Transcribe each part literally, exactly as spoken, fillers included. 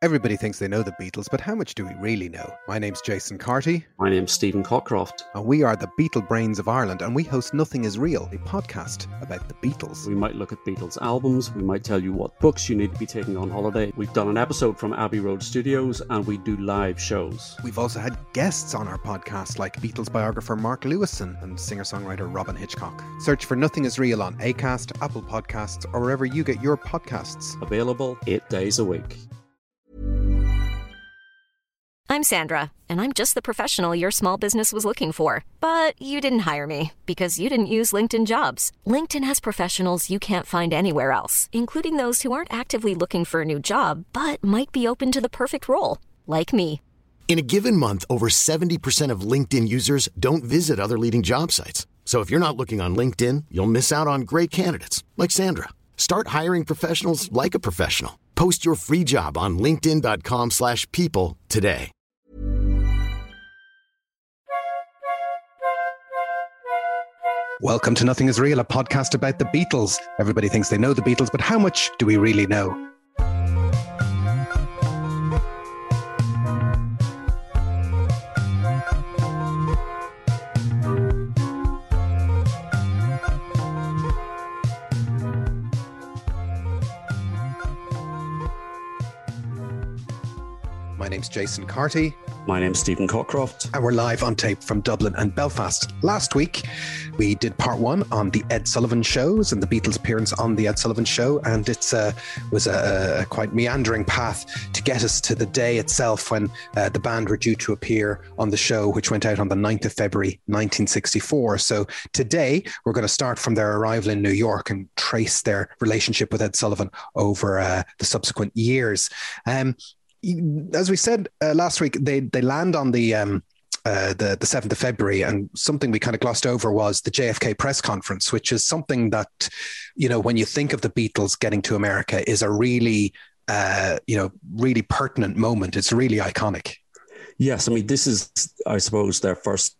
Everybody thinks they know the Beatles, but how much do we really know? My name's Jason Carty. My name's Stephen Cockcroft. And we are the Beatle Brains of Ireland, and we host Nothing Is Real, a podcast about the Beatles. We might look at Beatles albums, we might tell you what books you need to be taking on holiday. We've done an episode from Abbey Road Studios, and we do live shows. We've also had guests on our podcast, like Beatles biographer Mark Lewison and singer-songwriter Robin Hitchcock. Search for Nothing Is Real on Acast, Apple Podcasts, or wherever you get your podcasts. Available eight days a week. I'm Sandra, and I'm just the professional your small business was looking for. But you didn't hire me because you didn't use LinkedIn Jobs. LinkedIn has professionals you can't find anywhere else, including those who aren't actively looking for a new job, but might be open to the perfect role, like me. In a given month, over seventy percent of LinkedIn users don't visit other leading job sites. So if you're not looking on LinkedIn, you'll miss out on great candidates, like Sandra. Start hiring professionals like a professional. Post your free job on linkedin.com slash people today. Welcome to Nothing Is Real, a podcast about the Beatles. Everybody thinks they know the Beatles, but how much do we really know? My name's Jason Carty. My name's Stephen Cockcroft. And we're live on tape from Dublin and Belfast. Last week, we did part one on the Ed Sullivan shows and the Beatles' appearance on the Ed Sullivan show. And it uh, was a, a quite meandering path to get us to the day itself when uh, the band were due to appear on the show, which went out on the ninth of February, nineteen sixty-four. So today, we're going to start from their arrival in New York and trace their relationship with Ed Sullivan over uh, the subsequent years. Um, As we said uh, last week, they they land on the um, uh, the the seventh of February, and something we kind of glossed over was the J F K press conference, which is something that, you know, when you think of the Beatles getting to America, is a really uh, you know really pertinent moment. It's really iconic. Yes, I mean, this is, I suppose, their first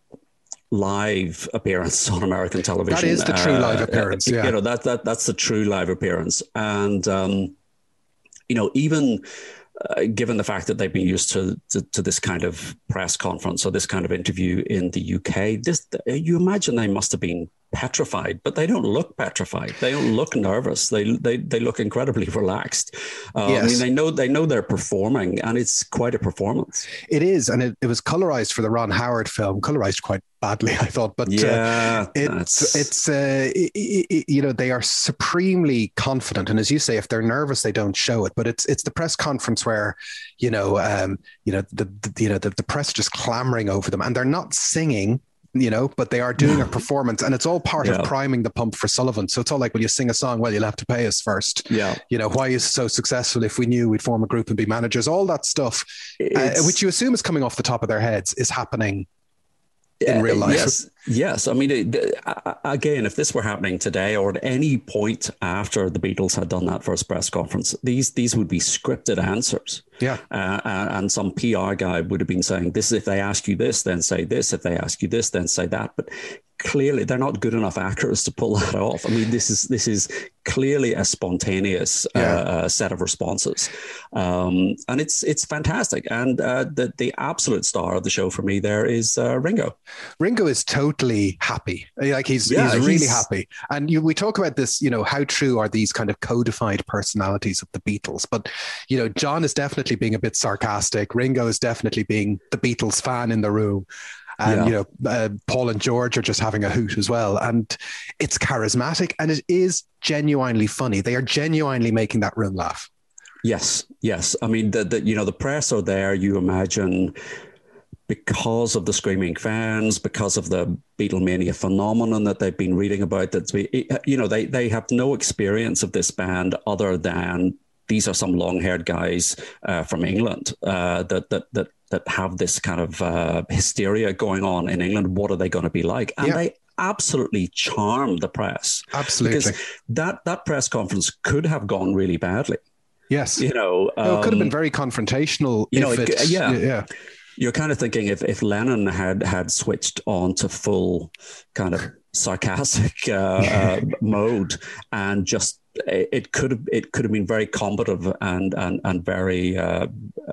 live appearance on American television. That is the true live uh, appearance. Uh, yeah. You know, that that that's the true live appearance, and um, you know, even. Uh, given the fact that they've been used to, to to this kind of press conference or this kind of interview in the U K, this you imagine they must have been petrified, but they don't look petrified. They don't look nervous. They they they look incredibly relaxed. Uh, yes. I mean, they know they know they're performing, and it's quite a performance. It is, and it, it was colorized for the Ron Howard film, colorized quite badly, I thought. But yeah, uh, it's it's uh, it, it, you know, they are supremely confident, and as you say, if they're nervous, they don't show it. But it's it's the press conference where, you know, um, you know the, the you know the, the press just clamoring over them, and they're not singing. You know, but they are doing a performance, and it's all part yeah. of priming the pump for Sullivan. So it's all like, when you sing a song, well, you'll have to pay us first. Yeah. You know, why is it so successful? If we knew we'd form a group and be managers, all that stuff, uh, which you assume is coming off the top of their heads, is happening in uh, real life. Yes. Yes. I mean, it, uh, again, if this were happening today or at any point after the Beatles had done that first press conference, these these would be scripted answers. Yeah. Uh, and some P R guy would have been saying, this, if they ask you this, then say this. If they ask you this, then say that. But clearly, they're not good enough actors to pull that off. I mean, this is this is clearly a spontaneous yeah. uh, set of responses, um, and it's it's fantastic. And uh, the the absolute star of the show for me there is uh, Ringo. Ringo is totally happy. Like he's yeah, he's really he's, happy. And you, we talk about this, you know, how true are these kind of codified personalities of the Beatles? But you know, John is definitely being a bit sarcastic. Ringo is definitely being the Beatles fan in the room. And, yeah. you know, uh, Paul and George are just having a hoot as well. And it's charismatic, and it is genuinely funny. They are genuinely making that room laugh. Yes, yes. I mean, the, the you know, the press are there, you imagine, because of the screaming fans, because of the Beatlemania phenomenon that they've been reading about. That, you know, they, they have no experience of this band other than these are some long-haired guys uh, from England uh, that that that that have this kind of uh, hysteria going on in England. What are they going to be like? And yeah. they absolutely charm the press. Absolutely, because that that press conference could have gone really badly. Yes, you know, um, no, it could have been very confrontational. You know, if it, it, yeah, yeah. You're kind of thinking if if Lennon had had switched on to full kind of sarcastic uh, uh, mode and just it could have it could have been very combative and and and very uh,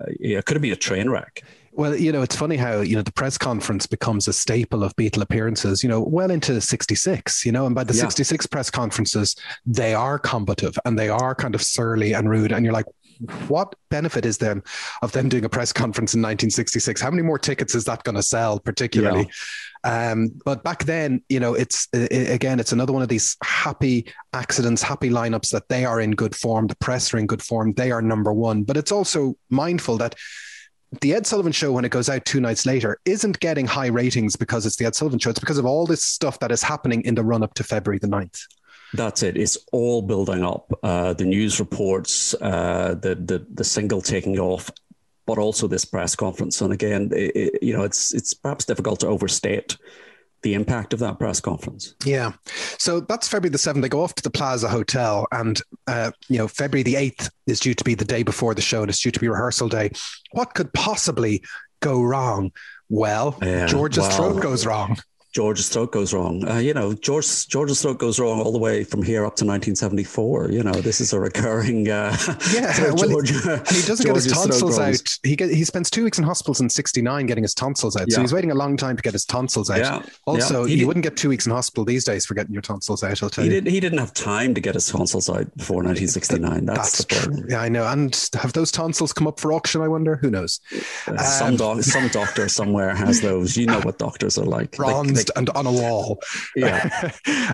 it could have been a train wreck. Well, you know, it's funny how, you know, the press conference becomes a staple of Beatle appearances, you know, well into sixty-six, you know, and by the yeah. sixty-six press conferences, they are combative and they are kind of surly and rude. And you're like, what benefit is there of them doing a press conference in nineteen sixty-six? How many more tickets is that going to sell, particularly? Yeah. Um, but back then, you know, it's, it, again, it's another one of these happy accidents, happy lineups that they are in good form. The press are in good form. They are number one. But it's also mindful that the Ed Sullivan Show, when it goes out two nights later, isn't getting high ratings because it's the Ed Sullivan Show. It's because of all this stuff that is happening in the run-up to February the ninth. That's it. It's all building up. Uh, the news reports, uh, the, the the single taking off, but also this press conference. And again, it, it, you know, it's it's perhaps difficult to overstate the impact of that press conference. Yeah. So that's February the seventh. They go off to the Plaza Hotel, and, uh, you know, February the eighth is due to be the day before the show, and it's due to be rehearsal day. What could possibly go wrong? Well, yeah, George's well, throat goes wrong. George's throat goes wrong. Uh, you know, George, George's throat goes wrong all the way from here up to nineteen seventy-four. You know, this is a recurring. Uh, yeah, well, George, he, and he doesn't George's get his tonsils out. He get, he spends two weeks in hospitals in sixty-nine getting his tonsils out. Yeah. So he's waiting a long time to get his tonsils out. Yeah. Also, yeah. you wouldn't get two weeks in hospital these days for getting your tonsils out, I'll tell he you. Did, he didn't have time to get his tonsils out before nineteen sixty-nine. That's, That's the problem. Yeah, I know. And have those tonsils come up for auction, I wonder? Who knows? Uh, um, some, doc, some doctor somewhere has those. You know what doctors are like. Bronzed they, they, and on a wall. Yeah.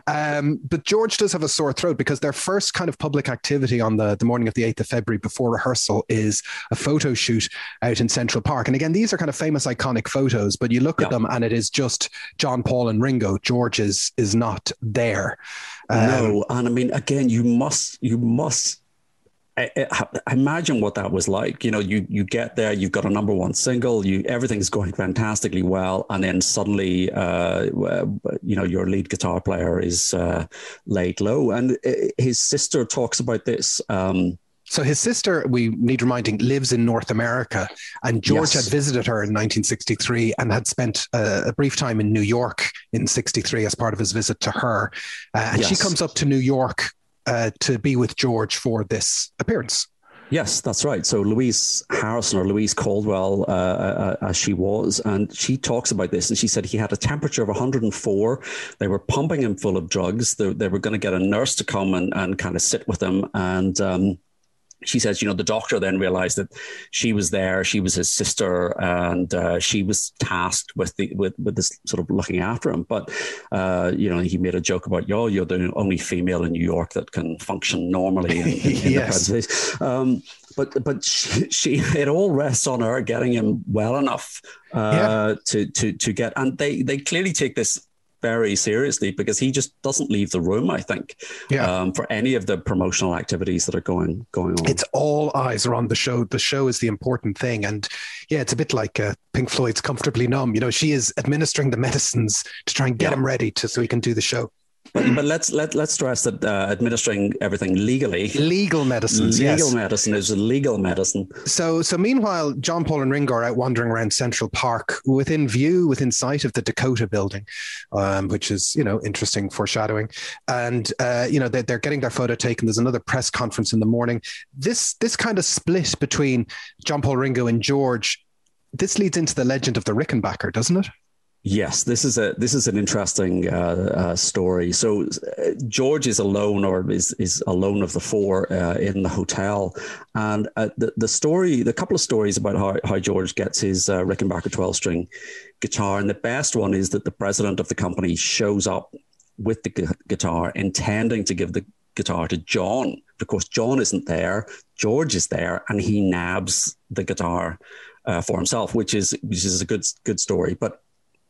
um, but George does have a sore throat because their first kind of public activity on the, the morning of the eighth of February before rehearsal is a photo shoot out in Central Park. And again, these are kind of famous, iconic photos, but you look yeah. at them and it is just John, Paul and Ringo. George is, is not there. Um, no. And I mean, again, you must, you must, I, I imagine what that was like. You know, you you get there, you've got a number one single, you everything's going fantastically well, and then suddenly, uh, you know, your lead guitar player is uh, laid low. And his sister talks about this. Um, so his sister, we need reminding, lives in North America, and George yes. had visited her in nineteen sixty-three and had spent a, a brief time in New York in sixty-three as part of his visit to her. Uh, and yes. she comes up to New York Uh, to be with George for this appearance. Yes, that's right. So Louise Harrison, or Louise Caldwell, uh, uh, as she was, and she talks about this, and she said he had a temperature of one hundred four. They were pumping him full of drugs. They, they were going to get a nurse to come and, and kind of sit with him. And um, she says, you know, the doctor then realized that she was there. She was his sister, and uh, she was tasked with the with, with this sort of looking after him. But, uh, you know, he made a joke about, yo, you're the only female in New York that can function normally in, in, in yes. the present. Um, but but she, she it all rests on her getting him well enough uh, yeah. to to to get. And they they clearly take this very seriously, because he just doesn't leave the room, I think, yeah. um, for any of the promotional activities that are going going on. It's all eyes are on the show. The show is the important thing. And yeah, it's a bit like uh, Pink Floyd's Comfortably Numb. You know, she is administering the medicines to try and get yeah. him ready to so he can do the show. But, but let's let let's stress that uh, administering everything legally, legal medicines, legal yes. medicine is legal medicine. So, so meanwhile, John, Paul, and Ringo are out wandering around Central Park, within view, within sight of the Dakota Building, um, which is, you know, interesting foreshadowing. And uh, you know, they're, they're getting their photo taken. There's another press conference in the morning. This this kind of split between John, Paul, Ringo, and George. This leads into the legend of the Rickenbacker, doesn't it? Yes, this is a this is an interesting uh, uh, story. So uh, George is alone, or is is alone of the four uh, in the hotel, and uh, the the story, the couple of stories about how, how George gets his uh, Rickenbacker twelve string guitar, and the best one is that the president of the company shows up with the gu- guitar, intending to give the guitar to John. Of course, John isn't there. George is there, and he nabs the guitar uh, for himself, which is which is a good good story, but.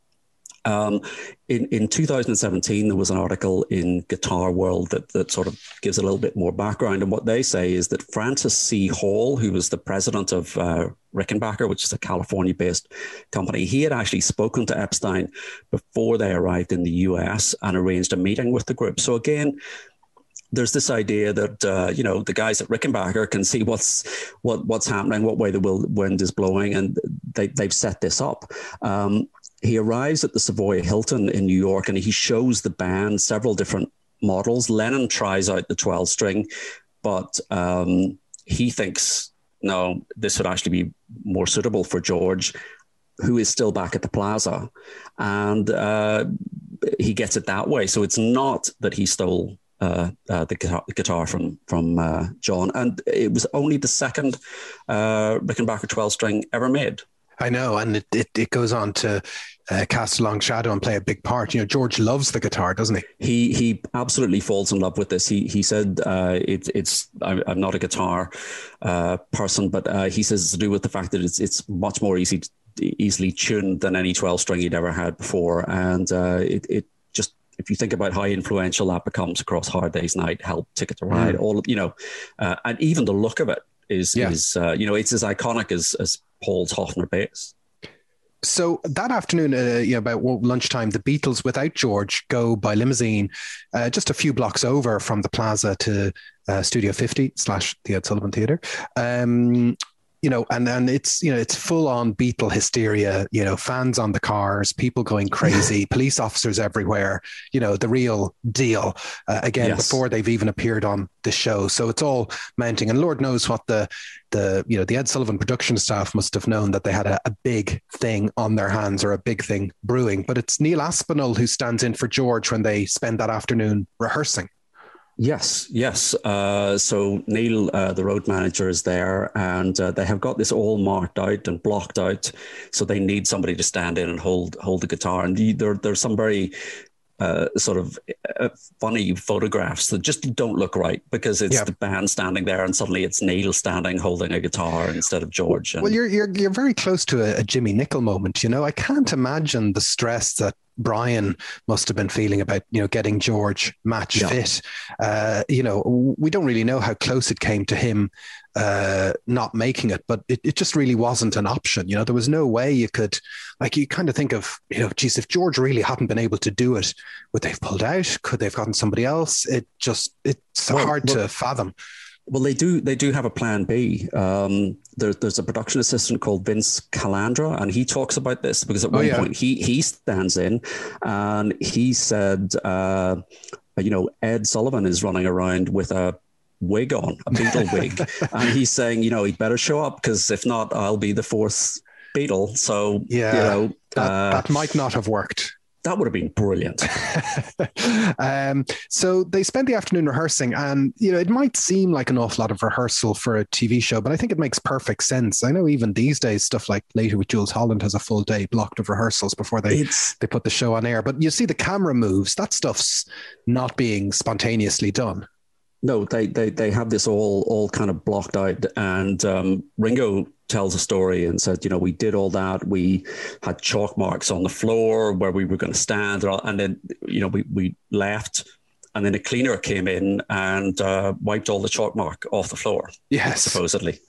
Um, in, in two thousand seventeen, there was an article in Guitar World that, that sort of gives a little bit more background. And what they say is that Francis C. Hall, who was the president of uh, Rickenbacker, which is a California-based company, he had actually spoken to Epstein before they arrived in the U S and arranged a meeting with the group. So again, there's this idea that, uh, you know, the guys at Rickenbacker can see what's what what's happening, what way the wind is blowing, and they, they've set this up. Um, He arrives at the Savoy Hilton in New York, and he shows the band several different models. Lennon tries out the twelve string, but um, he thinks, no, this would actually be more suitable for George, who is still back at the Plaza. And uh, he gets it that way. So it's not that he stole uh, uh, the guitar, guitar from from uh, John. And it was only the second uh, Rickenbacker twelve string ever made. I know, and it, it, it goes on to uh, cast a long shadow and play a big part. You know, George loves the guitar, doesn't he? He he absolutely falls in love with this. He he said uh, it, it's I'm, I'm not a guitar uh, person, but uh, he says it's to do with the fact that it's it's much more easy to, easily tuned than any twelve string he'd ever had before, and uh, it it just, if you think about how influential that becomes across Hard Day's Night, Help, Ticket to Ride, mm. all of, you know, uh, and even the look of it is yeah. is uh, you know, it's as iconic as as Paul's Hofner bass. So that afternoon, uh, you know, about lunchtime, the Beatles, without George, go by limousine uh, just a few blocks over from the Plaza to uh, Studio fifty slash the Ed Sullivan Theatre. Um, you know, and and it's, you know, it's full on Beatle hysteria, you know, fans on the cars, people going crazy, police officers everywhere, you know, the real deal, uh, again, yes. before they've even appeared on the show. So it's all mounting, and Lord knows what the, the, you know, the Ed Sullivan production staff must have known that they had a, a big thing on their hands, or a big thing brewing. But it's Neil Aspinall who stands in for George when they spend that afternoon rehearsing. Yes, yes. Uh, so Neil, uh, the road manager, is there, and uh, they have got this all marked out and blocked out. So they need somebody to stand in and hold hold the guitar. And there, there's some very uh, sort of uh, funny photographs that just don't look right, because it's yeah. the band standing there, and suddenly it's Neil standing holding a guitar instead of George. And, well, you're you're you're very close to a, a Jimmy Nicol moment. You know, I can't imagine the stress that Brian must have been feeling about, you know, getting George match yeah. fit. Uh, you know, we don't really know how close it came to him uh, not making it, but it, it just really wasn't an option. You know, there was no way you could, like, you kind of think of, you know, geez, if George really hadn't been able to do it, would they have pulled out? Could they have gotten somebody else? It just, it's well, hard well, to fathom. Well, they do. They do have a plan B. Um, there, there's a production assistant called Vince Calandra, and he talks about this, because at oh, one yeah. point he he stands in, and he said, uh, you know, Ed Sullivan is running around with a wig on, a Beatle wig, and he's saying, you know, he'd better show up, because if not, I'll be the fourth Beatle. So yeah, you know, that, uh, that might not have worked. That would have been brilliant. um, so they spent the afternoon rehearsing, and, you know, it might seem like an awful lot of rehearsal for a T V show, but I think it makes perfect sense. I know even these days, stuff like Later with Jules Holland has a full day blocked of rehearsals before they, they put the show on air. But you see the camera moves, that stuff's not being spontaneously done. No, they they they have this all all kind of blocked out, and um, Ringo tells a story and said, you know, we did all that. We had chalk marks on the floor where we were going to stand, and then, you know, we we left, and then a cleaner came in and uh, wiped all the chalk mark off the floor. Yes, supposedly.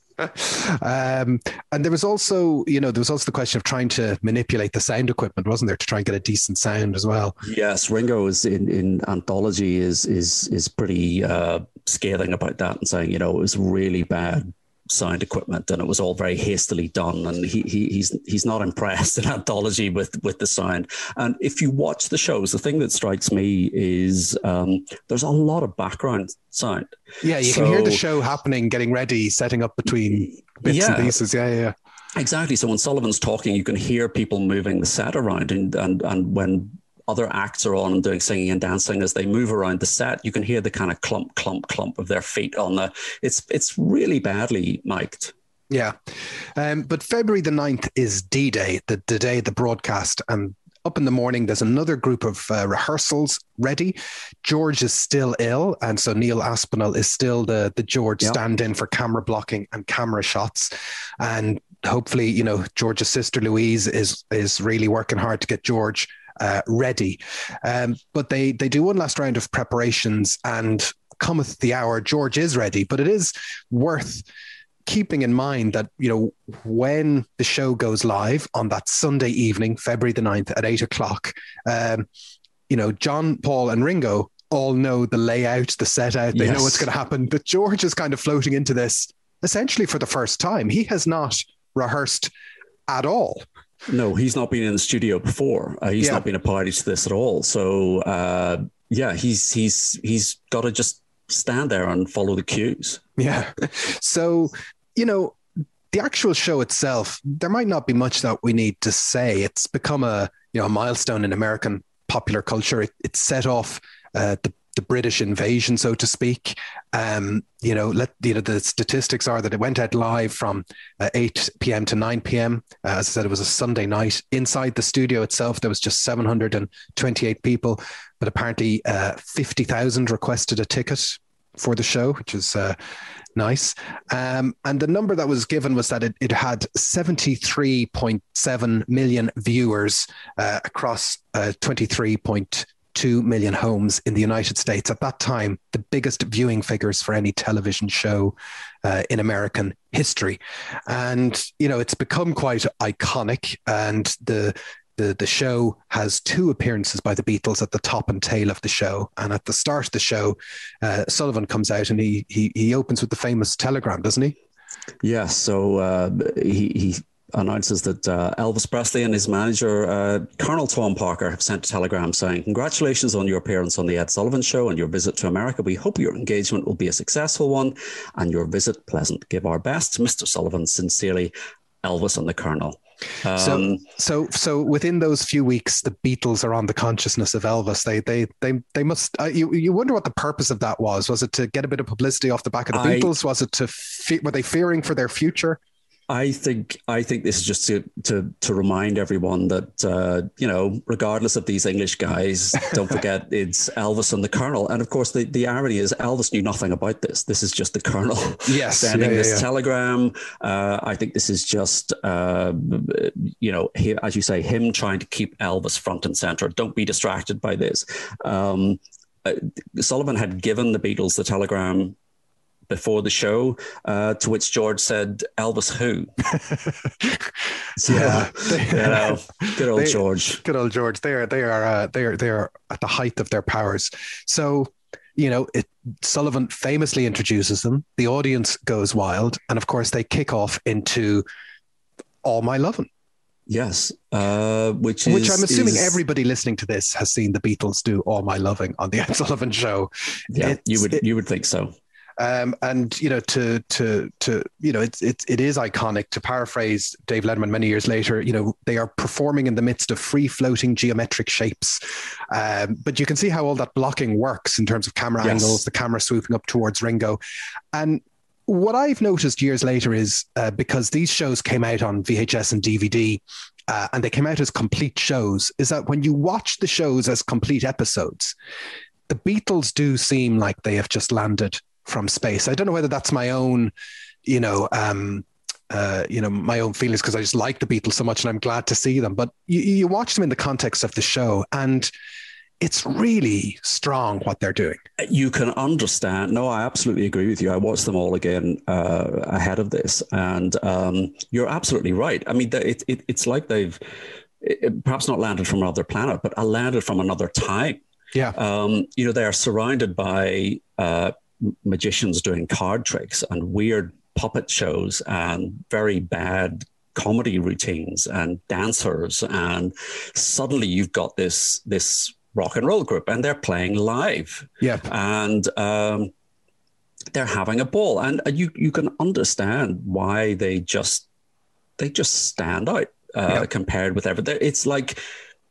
Um, and there was also, you know, there was also the question of trying to manipulate the sound equipment, wasn't there, to try and get a decent sound as well? Yes, Ringo is in, in Anthology is is is pretty uh, scathing about that, and saying, you know, it was really bad sound equipment, and it was all very hastily done, and he, he he's he's not impressed in Anthology with with the sound. And if you watch the shows, the thing that strikes me is um, there's a lot of background sound. Yeah, you so, can hear the show happening, getting ready, setting up between bits yeah, and pieces. Yeah, yeah, exactly. So when Sullivan's talking, you can hear people moving the set around, and and and when other acts are on and doing singing and dancing, as they move around the set, you can hear the kind of clump, clump, clump of their feet on the, it's, it's really badly mic'd. Yeah. Um, but February the ninth is D-Day, the, the day of the broadcast. And up in the morning, there's another group of uh, rehearsals ready. George is still ill. And so Neil Aspinall is still the, the George yep. stand-in for camera blocking and camera shots. And hopefully, you know, George's sister Louise is, is really working hard to get George Uh, ready. Um, but they they do one last round of preparations, and cometh the hour, George is ready. But it is worth keeping in mind that, you know, when the show goes live on that Sunday evening, February the ninth at eight o'clock, um, you know, John, Paul and Ringo all know the layout, the set out, they yes. know what's going to happen. But George is kind of floating into this essentially for the first time. He has not rehearsed at all. No, he's not been in the studio before. Uh, he's yeah. not been a party to this at all. So, uh, yeah, he's he's he's got to just stand there and follow the cues. Yeah. So, you know, the actual show itself, there might not be much that we need to say. It's become a you know a milestone in American popular culture. It, it set off uh, the the British invasion, so to speak. Um, you know, let you know the statistics are that it went out live from uh, eight p.m. to nine p.m. Uh, as I said, it was a Sunday night. Inside the studio itself, there was just seven hundred twenty-eight people, but apparently uh, fifty thousand requested a ticket for the show, which is uh, nice. Um, and the number that was given was that it, it had seventy-three point seven million viewers uh, across uh, twenty-three point two million homes in the United States. At that time, the biggest viewing figures for any television show uh, in American history. And, you know, it's become quite iconic, and the The, the show has two appearances by the Beatles at the top and tail of the show. And at the start of the show, uh, Sullivan comes out and he, he he opens with the famous telegram, doesn't he? Yes. So uh, he, he announces that uh, Elvis Presley and his manager, uh, Colonel Tom Parker, have sent a telegram saying, "Congratulations on your appearance on the Ed Sullivan Show and your visit to America. We hope your engagement will be a successful one and your visit pleasant. Give our best, Mister Sullivan. Sincerely, Elvis and the Colonel." Um, so, so, so within those few weeks, the Beatles are on the consciousness of Elvis. They, they, they, they must. Uh, you, you wonder what the purpose of that was. Was it to get a bit of publicity off the back of the I, Beatles? Was it to? Fe- were they fearing for their future? I think I think this is just to to to remind everyone that uh, you know, regardless of these English guys, don't forget it's Elvis and the Colonel. And of course, the, the irony is Elvis knew nothing about this. This is just the Colonel yes, sending yeah, yeah, this yeah. telegram. Uh, I think this is just uh, you know, he, as you say, him trying to keep Elvis front and center. Don't be distracted by this. Um, uh, Sullivan had given the Beatles the telegram before the show, uh, to which George said, "Elvis who?" So, yeah, they, you know, good old they, George. Good old George. They are they are uh, they are they are at the height of their powers. So, you know, it, Sullivan famously introduces them. The audience goes wild, and of course, they kick off into "All My Lovin'." Yes, uh, which is, which I'm assuming is, everybody listening to this has seen the Beatles do "All My Loving" on the Ed Sullivan Show. Yeah, it's, you would it, you would think so. Um, and you know, to to to you know, it's it it is iconic. To paraphrase Dave Letterman many years later, you know, they are performing in the midst of free floating geometric shapes. Um, but you can see how all that blocking works in terms of camera yes. angles, the camera swooping up towards Ringo, and what I've noticed years later is uh, because these shows came out on V H S and D V D. Uh, and they came out as complete shows, is that when you watch the shows as complete episodes, the Beatles do seem like they have just landed from space. I don't know whether that's my own, you know, um, uh, you know, my own feelings because I just like the Beatles so much and I'm glad to see them. But you, you watch them in the context of the show and it's really strong what they're doing. You can understand. No, I absolutely agree with you. I watched them all again uh, ahead of this, and um, you're absolutely right. I mean, it, it, it's like they've it, perhaps not landed from another planet, but landed from another time. Yeah. Um, you know, they are surrounded by uh, magicians doing card tricks and weird puppet shows and very bad comedy routines and dancers, and suddenly you've got this this. rock and roll group, and they're playing live. Yep. And um, they're having a ball, and you you can understand why they just they just stand out uh, yep. compared with everything. It's like,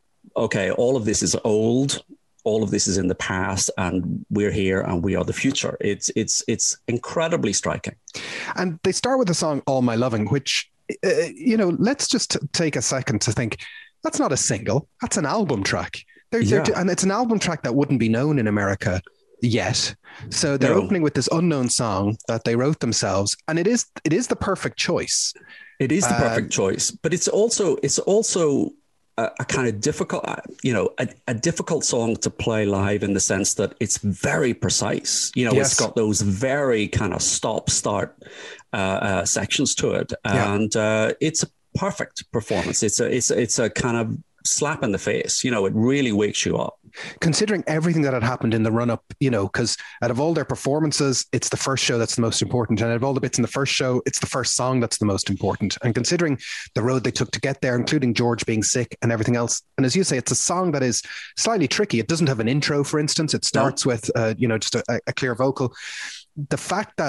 okay, all of this is old, all of this is in the past, and we're here, and we are the future. It's it's it's incredibly striking. And they start with the song "All My Loving," which uh, you know, let's just t- take a second to think. That's not a single. That's an album track. They're, yeah. they're, and it's an album track that wouldn't be known in America yet. So they're no. opening with this unknown song that they wrote themselves, and it is it is the perfect choice. It is the um, perfect choice, but it's also it's also a, a kind of difficult, you know, a, a difficult song to play live in the sense that it's very precise. You know, yes. it's got those very kind of stop-start uh, uh, sections to it, yeah. and uh, it's a perfect performance. It's a it's it's a kind of slap in the face. You know, it really wakes you up. Considering everything that had happened in the run-up, you know, because out of all their performances, it's the first show that's the most important. And out of all the bits in the first show, it's the first song that's the most important. And considering the road they took to get there, including George being sick and everything else. And as you say, it's a song that is slightly tricky. It doesn't have an intro, for instance. It starts no. with, uh, you know, just a, a clear vocal. The fact that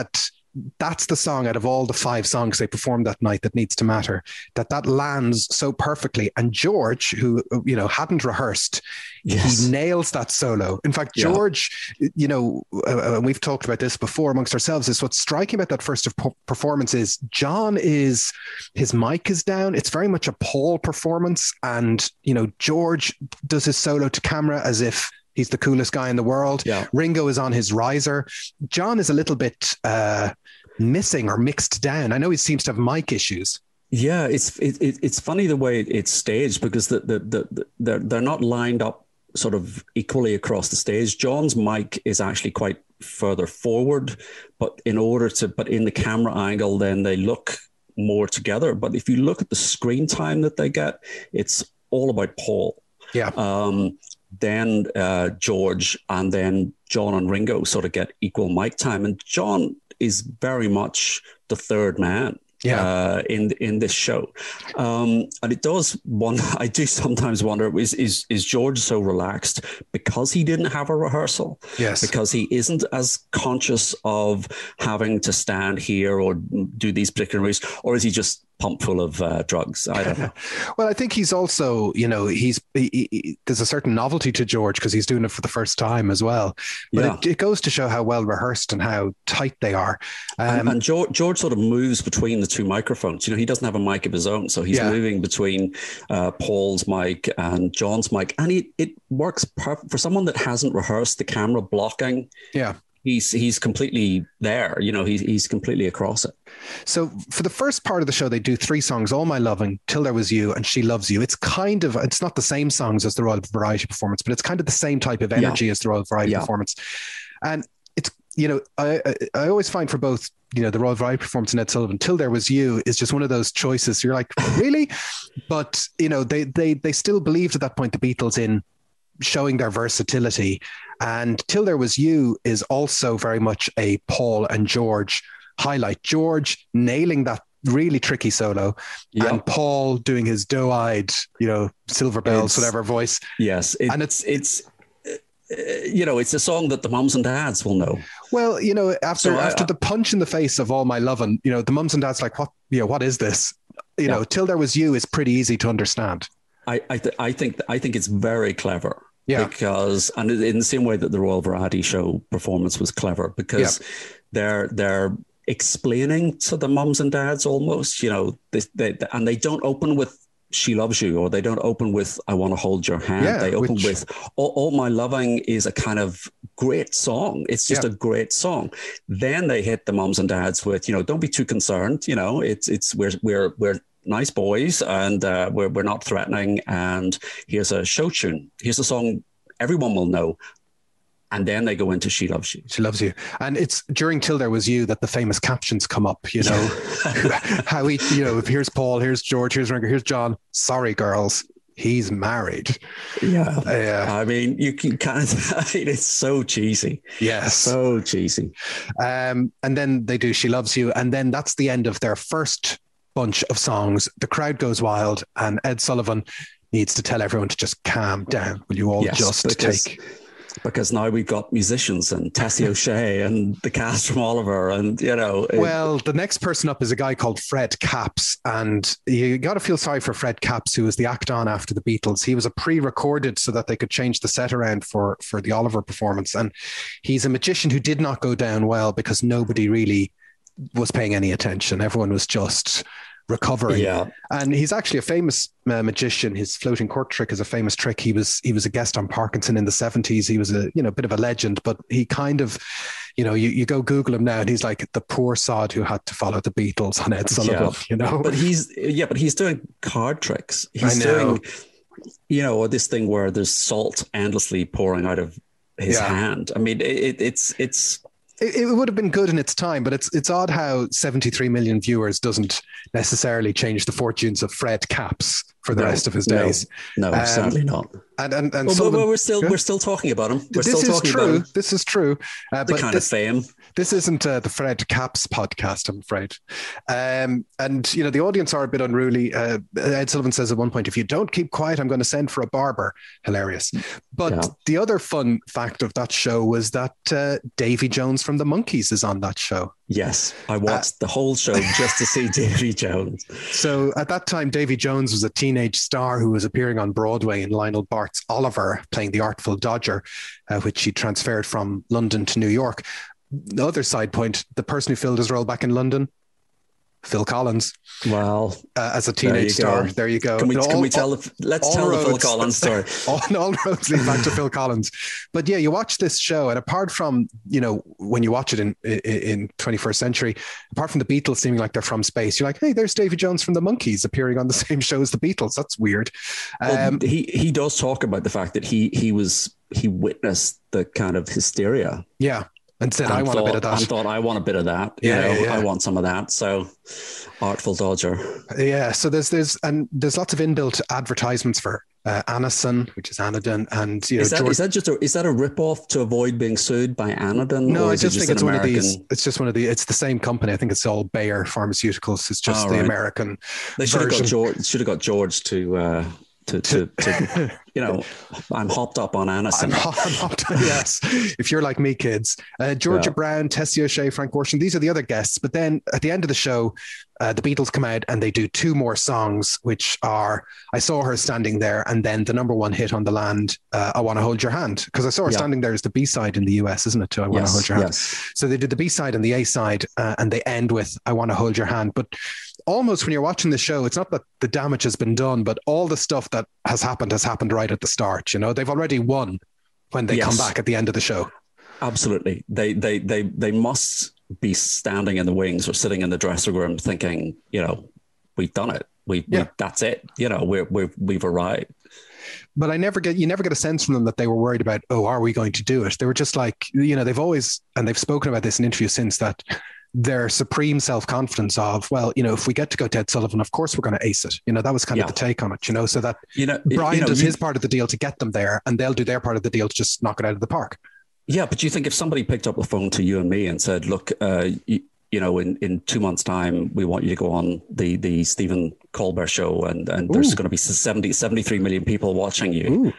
that's the song out of all the five songs they performed that night that needs to matter, that that lands so perfectly. And George, who, you know, hadn't rehearsed, yes. he nails that solo. In fact, George, yeah. you know, uh, we've talked about this before amongst ourselves, is what's striking about that first performance is John is, his mic is down. It's very much a Paul performance. And, you know, George does his solo to camera as if he's the coolest guy in the world. Yeah. Ringo is on his riser. John is a little bit uh, missing or mixed down. I know he seems to have mic issues. Yeah, it's it, it, it's funny the way it's staged, because the, the, the, the, they're, they're not lined up sort of equally across the stage. John's mic is actually quite further forward, but in order to, but in the camera angle, then they look more together. But if you look at the screen time that they get, it's all about Paul. Yeah. Um, then uh, George, and then John and Ringo sort of get equal mic time. And John is very much the third man. Yeah, uh, in in this show, um, and it does one. I do sometimes wonder: is is is George so relaxed because he didn't have a rehearsal? Yes, because he isn't as conscious of having to stand here or do these particular moves, or is he just pumped full of uh, drugs? I don't know. Well, I think he's also, you know, he's he, he, there's a certain novelty to George because he's doing it for the first time as well. But yeah. it, it goes to show how well rehearsed and how tight they are. Um, and, and George, George sort of moves between the two microphones. You know, he doesn't have a mic of his own, so he's yeah. moving between uh, Paul's mic and John's mic, and it it works perfect for someone that hasn't rehearsed the camera blocking. Yeah. He's he's completely there, you know, he's he's completely across it. So for the first part of the show, they do three songs: All My Loving, Till There Was You, and She Loves You. It's kind of, it's not the same songs as the Royal Variety Performance, but it's kind of the same type of energy yeah. as the Royal Variety yeah. Performance. And it's, you know, I, I I always find for both, you know, the Royal Variety Performance and Ed Sullivan, Till There Was You is just one of those choices. You're like, really? But, you know, they they they still believed at that point, the Beatles, in showing their versatility. And Till There Was You is also very much a Paul and George highlight. George nailing that really tricky solo, yep. and Paul doing his doe-eyed, you know, Silver Bells, it's, whatever voice. Yes. It, and it's, it's, uh, you know, it's a song that the mums and dads will know. Well, you know, after, so, uh, after the punch in the face of All My Lovin', you know, the mums and dads like, what, you know, what is this? You yeah. know, Till There Was You is pretty easy to understand. I, I, th- I think, I think it's very clever. Yeah. Because, and in the same way that the Royal Variety Show performance was clever, because yeah. they're they're explaining to the mums and dads almost, you know, they, they, and they don't open with She Loves You, or they don't open with I Want to Hold Your Hand. Yeah, they open which... with All, All My Loving is a kind of great song. It's just yeah. a great song. Then they hit the mums and dads with, you know, don't be too concerned. You know, it's it's we're we're we're nice boys, and uh, we're we're not threatening. And here's a show tune. Here's a song everyone will know. And then they go into She Loves You. She Loves You. And it's during Till There Was You that the famous captions come up, you know, how he, you know, here's Paul, here's George, here's Ringo, here's John. Sorry, girls, he's married. Yeah. Uh, I mean, you can kind of, I mean, it's so cheesy. Yes. So cheesy. Um, and then they do She Loves You. And then that's the end of their first bunch of songs. The crowd goes wild, and Ed Sullivan needs to tell everyone to just calm down. Will you all yes, just because, take... Because now we've got musicians and Tessie O'Shea and the cast from Oliver, and, you know... It... Well, the next person up is a guy called Fred Capps, and you got to feel sorry for Fred Capps, who was the act on after the Beatles. He was a pre-recorded so that they could change the set around for, for the Oliver performance, and he's a magician who did not go down well because nobody really was paying any attention. Everyone was just recovering. Yeah. And he's actually a famous uh, magician. His floating cork trick is a famous trick. He was he was a guest on Parkinson in the seventies. He was a, you know, bit of a legend, but he kind of, you know, you, you go Google him now and he's like the poor sod who had to follow the Beatles on Ed Sullivan, yeah. you know? But he's, yeah, but he's doing card tricks. He's doing, you know, this thing where there's salt endlessly pouring out of his yeah. hand. I mean, it, it's, it's, It, it would have been good in its time, but it's it's odd how seventy-three million viewers doesn't necessarily change the fortunes of Fred Capps for the no, rest of his days. No, no um, certainly not. And and, and well, Sullivan, well, we're still yeah. we're still talking about him. We're this still is talking true. about him. This is true. Uh, the but kind this, of fame. This isn't uh, the Fred Capps podcast, I'm afraid. Um, and you know, the audience are a bit unruly. Uh, Ed Sullivan says at one point, "If you don't keep quiet, I'm going to send for a barber." Hilarious. But yeah. the other fun fact of that show was that uh, Davy Jones from the Monkees is on that show. Yes, I watched uh, the whole show just to see Davy Jones. So at that time, Davy Jones was a teenage star who was appearing on Broadway in Lionel Bart's Oliver, playing the Artful Dodger, uh, which he transferred from London to New York. The other side point, the person who filled his role back in London, Phil Collins. Well, uh, as a teenage there star, there you go. Can we, no, can all, we tell? The, let's tell roads, the Phil Collins story. all, all roads lead back to Phil Collins. But yeah, you watch this show, and apart from, you know, when you watch it in in twenty-first century, apart from the Beatles seeming like they're from space, you're like, hey, there's Davy Jones from the Monkees appearing on the same show as the Beatles. That's weird. Um, well, he he does talk about the fact that he he was he witnessed the kind of hysteria. Yeah. And said, and I want thought, a bit of that. And thought, I want a bit of that. You yeah, know, yeah. I want some of that. So, Artful Dodger. Yeah. So there's there's and there's lots of inbuilt advertisements for uh, Anacin, which is Anadin, and you know, is that, George... is that just a, is that a rip off to avoid being sued by Anadin? No, I just, just think it's American... one of these. It's just one of the. It's the same company. I think it's all Bayer Pharmaceuticals. It's just oh, the right. American. They should version. have got George. Should have got George to. Uh, To, to, to, you know, I'm hopped up on Anacin. I'm, I'm hopped up, yes. If you're like me, kids. Uh, Georgia yeah. Brown, Tessie O'Shea, Frank Gorshin, these are the other guests. But then at the end of the show, uh, the Beatles come out and they do two more songs, which are I Saw Her Standing There, and then the number one hit on the land, uh, I Want to Hold Your Hand. Because I Saw Her yeah. Standing There is the B-side in the U S, isn't it, to I Want to yes, Hold Your Hand? Yes. So they did the B-side and the A-side, uh, and they end with I Want to Hold Your Hand. But almost when you're watching the show, it's not that the damage has been done, but all the stuff that has happened has happened right at the start. You know, they've already won when they yes. come back at the end of the show. Absolutely. They, they, they, they must be standing in the wings or sitting in the dressing room thinking, you know, we've done it. We, yeah. we that's it. You know, we're, we're, we've arrived. But I never get, you never get a sense from them that they were worried about, oh, are we going to do it? They were just like, you know, they've always, and they've spoken about this in interviews since, that their supreme self-confidence of, well, you know, if we get to go to Ed Sullivan, of course we're going to ace it. You know, that was kind yeah. of the take on it, you know, so that you know, Brian you know, does you, his part of the deal to get them there, and they'll do their part of the deal to just knock it out of the park. Yeah, but you think if somebody picked up the phone to you and me and said, look, uh, you, you know, in, in two months' time, we want you to go on the the Stephen Colbert show, and, and there's going to be seventy, seventy-three million people watching you.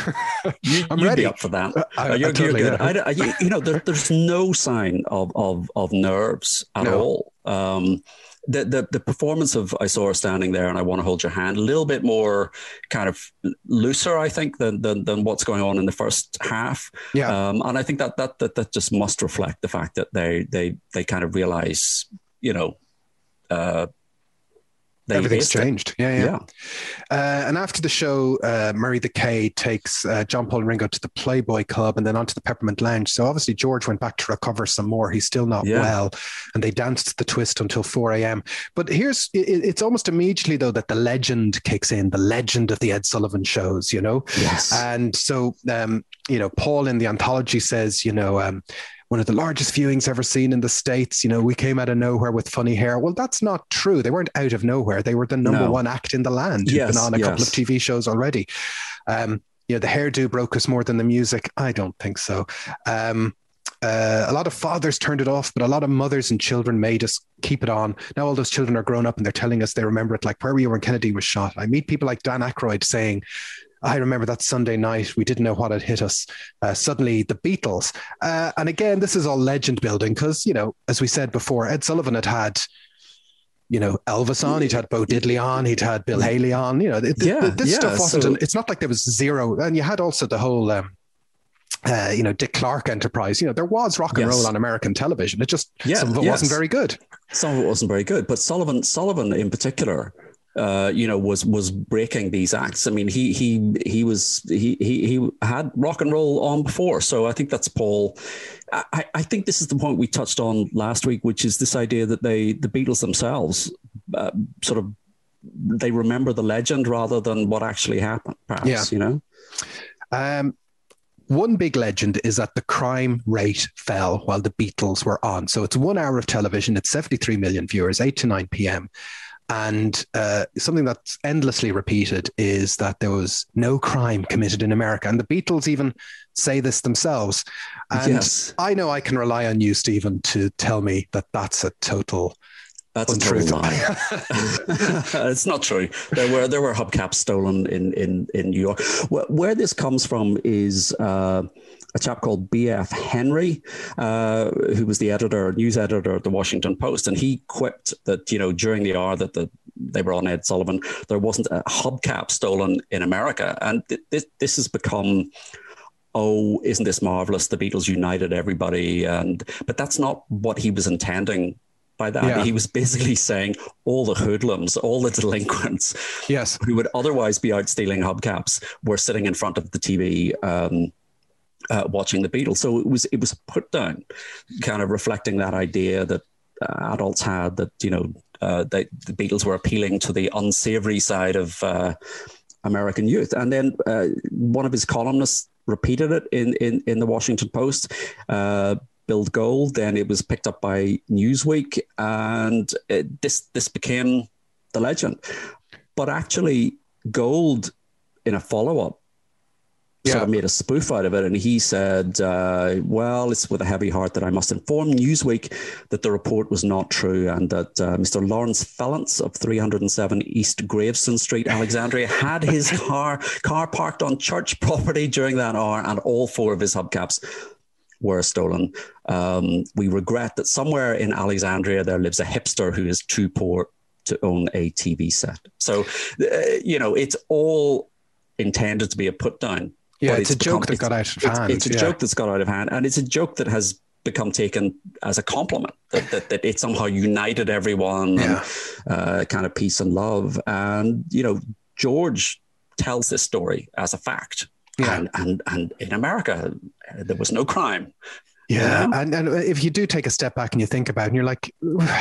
you I'm you'd ready. be up for that. I, uh, you're, I totally you're good. I, I, you, you know, there, there's no sign of of, of nerves at no. all. Um, the, the the performance of I Saw Her Standing There and I Want to Hold Your Hand, a little bit more kind of looser, I think, than than, than what's going on in the first half. Yeah. Um, and I think that, that that that just must reflect the fact that they they they kind of realize, you know, uh, everything's changed. It. Yeah, yeah. yeah. Uh, and after the show, uh, Murray the K takes uh, John Paul and Ringo to the Playboy Club and then onto the Peppermint Lounge. So obviously George went back to recover some more. He's still not yeah. well. And they danced the twist until four a.m. But here's, it, it's almost immediately, though, that the legend kicks in, the legend of the Ed Sullivan shows, you know? Yes. And so, um, you know, Paul in the anthology says, you know, um, one of the largest viewings ever seen in the States. You know, we came out of nowhere with funny hair. Well, that's not true. They weren't out of nowhere. They were the number no. one act in the land. Yes, Who'd been on a yes. couple of T V shows already. Um, you know, the hairdo broke us more than the music. I don't think so. Um, uh, a lot of fathers turned it off, but a lot of mothers and children made us keep it on. Now all those children are grown up and they're telling us they remember it. Like, where were you when Kennedy was shot? I meet people like Dan Aykroyd saying, I remember that Sunday night. We didn't know what had hit us. Uh, suddenly, the Beatles. Uh, and again, this is all legend building because, you know, as we said before, Ed Sullivan had had, you know, Elvis on. He'd had Bo Diddley on. He'd had Bill Haley on. You know, th- th- yeah, this yeah, stuff wasn't. so... An, it's not like there was zero. And you had also the whole, um, uh, you know, Dick Clark enterprise. You know, there was rock and yes. roll on American television. It just yeah, some of it yes. wasn't very good. Some of it wasn't very good. But Sullivan, Sullivan in particular. Uh, you know, was was breaking these acts. I mean, he he he was he he he had rock and roll on before, so I think that's Paul. I, I think this is the point we touched on last week, which is this idea that they the Beatles themselves uh, sort of they remember the legend rather than what actually happened. Perhaps, yeah. you know. Um, one big legend is that the crime rate fell while the Beatles were on. So it's one hour of television. It's seventy-three million viewers, eight to nine p.m. And uh, something that's endlessly repeated is that there was no crime committed in America. And the Beatles even say this themselves. And yes. I know I can rely on you, Stephen, to tell me that that's a total That's untruth. a total lie. It's not true. There were there were hubcaps stolen in, in, in New York. Where, where this comes from is uh, a chap called B F Henry, uh, who was the editor, news editor at the Washington Post, and he quipped that, you know, during the hour that the they were on Ed Sullivan, there wasn't a hubcap stolen in America. And th- this, this has become, oh, isn't this marvelous? The Beatles united everybody. And but that's not what he was intending by that. Yeah. He was basically saying all the hoodlums, all the delinquents, yes, who would otherwise be out stealing hubcaps were sitting in front of the T V um, uh, watching the Beatles. So it was, it was a put down, kind of reflecting that idea that uh, adults had that, you know, Uh, they, the Beatles were appealing to the unsavory side of uh, American youth. And then uh, one of his columnists repeated it in, in, in the Washington Post, uh, Bill Gold. Then it was picked up by Newsweek, and it, this this became the legend. But actually, Gold, in a follow-up, yeah. sort of made a spoof out of it. And he said, uh, well, it's with a heavy heart that I must inform Newsweek that the report was not true, and that uh, Mister Lawrence Fellants of three oh seven East Graveston Street, Alexandria, had his car, car parked on church property during that hour, and all four of his hubcaps were stolen. Um, we regret that somewhere in Alexandria there lives a hipster who is too poor to own a T V set. So, uh, you know, it's all intended to be a put down. Yeah, it's, it's a become, joke that it's, got out of hand. It's, it's a yeah. joke that's got out of hand, and it's a joke that has become taken as a compliment, that that, that it somehow united everyone, yeah. and uh, kind of peace and love. And, you know, George tells this story as a fact. Yeah. And, and, and in America, there was no crime. Yeah, you know? and, and if you do take a step back and you think about it, and you're like,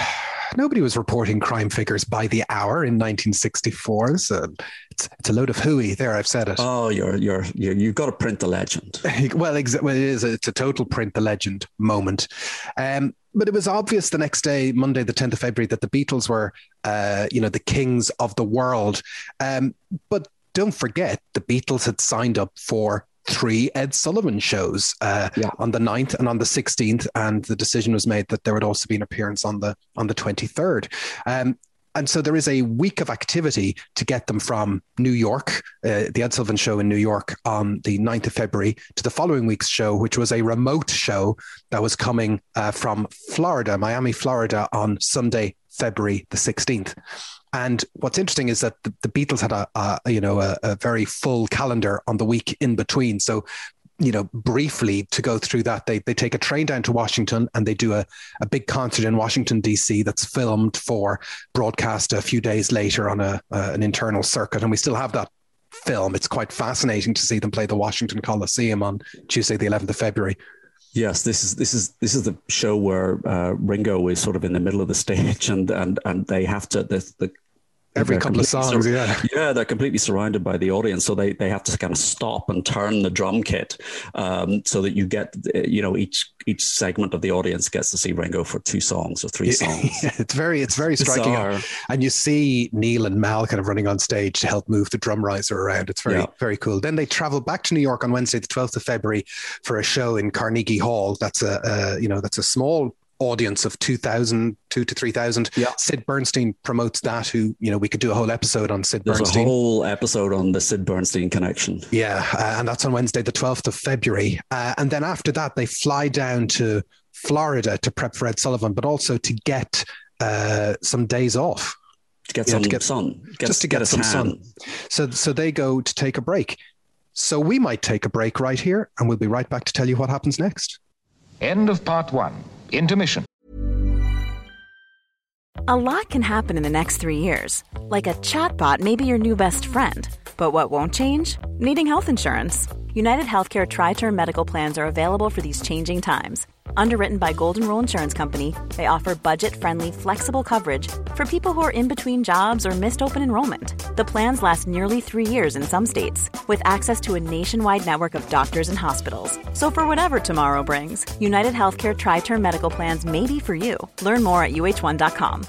nobody was reporting crime figures by the hour in nineteen sixty-four. So it's it's a load of hooey. There, I've said it. Oh, you're you're, you're you've got to print the legend. well, exa- well, it is. A, it's a total print the legend moment. Um, but it was obvious the next day, Monday, the tenth of February, that the Beatles were, uh, you know, the kings of the world. Um, but don't forget, the Beatles had signed up for three Ed Sullivan shows uh, yeah. on the ninth and on the sixteenth, and the decision was made that there would also be an appearance on the on the twenty-third. Um, and so there is a week of activity to get them from New York, uh, the Ed Sullivan show in New York on the ninth of February, to the following week's show, which was a remote show that was coming uh, from Florida, Miami, Florida, on Sunday, February the sixteenth. And what's interesting is that the, the Beatles had a, a you know a, a very full calendar on the week in between. So, you know, briefly to go through that, they they take a train down to Washington, and they do a, a big concert in Washington, D C that's filmed for broadcast a few days later on a uh, an internal circuit. And we still have that film. It's quite fascinating to see them play the Washington Coliseum on Tuesday, the eleventh of February. Yes, this is this is this is the show where uh, Ringo is sort of in the middle of the stage, and and and they have to the, the every couple of songs, sur- yeah, yeah, they're completely surrounded by the audience, so they they have to kind of stop and turn the drum kit, um, so that you get, you know, each each segment of the audience gets to see Ringo for two songs or three songs. Yeah, it's very it's very striking, Bizarre. And you see Neil and Mal kind of running on stage to help move the drum riser around. It's very yeah. very cool. Then they travel back to New York on Wednesday, the twelfth of February, for a show in Carnegie Hall. That's a, a you know that's a small audience of two thousand, two to three thousand. Yeah. Sid Bernstein promotes that, who, you know, we could do a whole episode on Sid There's Bernstein. There's a whole episode on the Sid Bernstein connection. Yeah. Uh, and that's on Wednesday, the twelfth of February. Uh, and then after that, they fly down to Florida to prep for Ed Sullivan, but also to get uh, some days off. To get you some know, to get, sun. Get, just to get, get some sun. So, so they go to take a break. So we might take a break right here, and we'll be right back to tell you what happens next. End of part one. Intermission. A lot can happen in the next three years. Like a chatbot may be your new best friend. But what won't change? Needing health insurance. United Healthcare Tri-Term Medical Plans are available for these changing times. Underwritten by Golden Rule Insurance Company, they offer budget-friendly, flexible coverage for people who are in between jobs or missed open enrollment. The plans last nearly three years in some states, with access to a nationwide network of doctors and hospitals. So for whatever tomorrow brings, United Healthcare Tri-Term Medical Plans may be for you. Learn more at U H one dot com.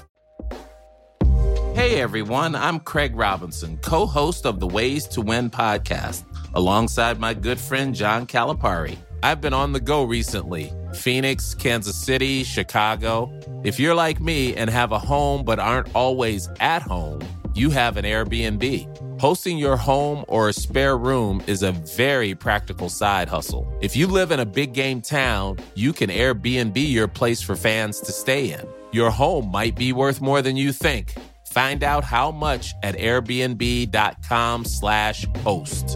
Hey everyone, I'm Craig Robinson, co-host of the Ways to Win podcast, alongside my good friend John Calipari. I've been on the go recently. Phoenix, Kansas City, Chicago. If you're like me and have a home but aren't always at home, you have an Airbnb. Hosting your home or a spare room is a very practical side hustle. If you live in a big game town, you can Airbnb your place for fans to stay in. Your home might be worth more than you think. Find out how much at airbnb.com slash host.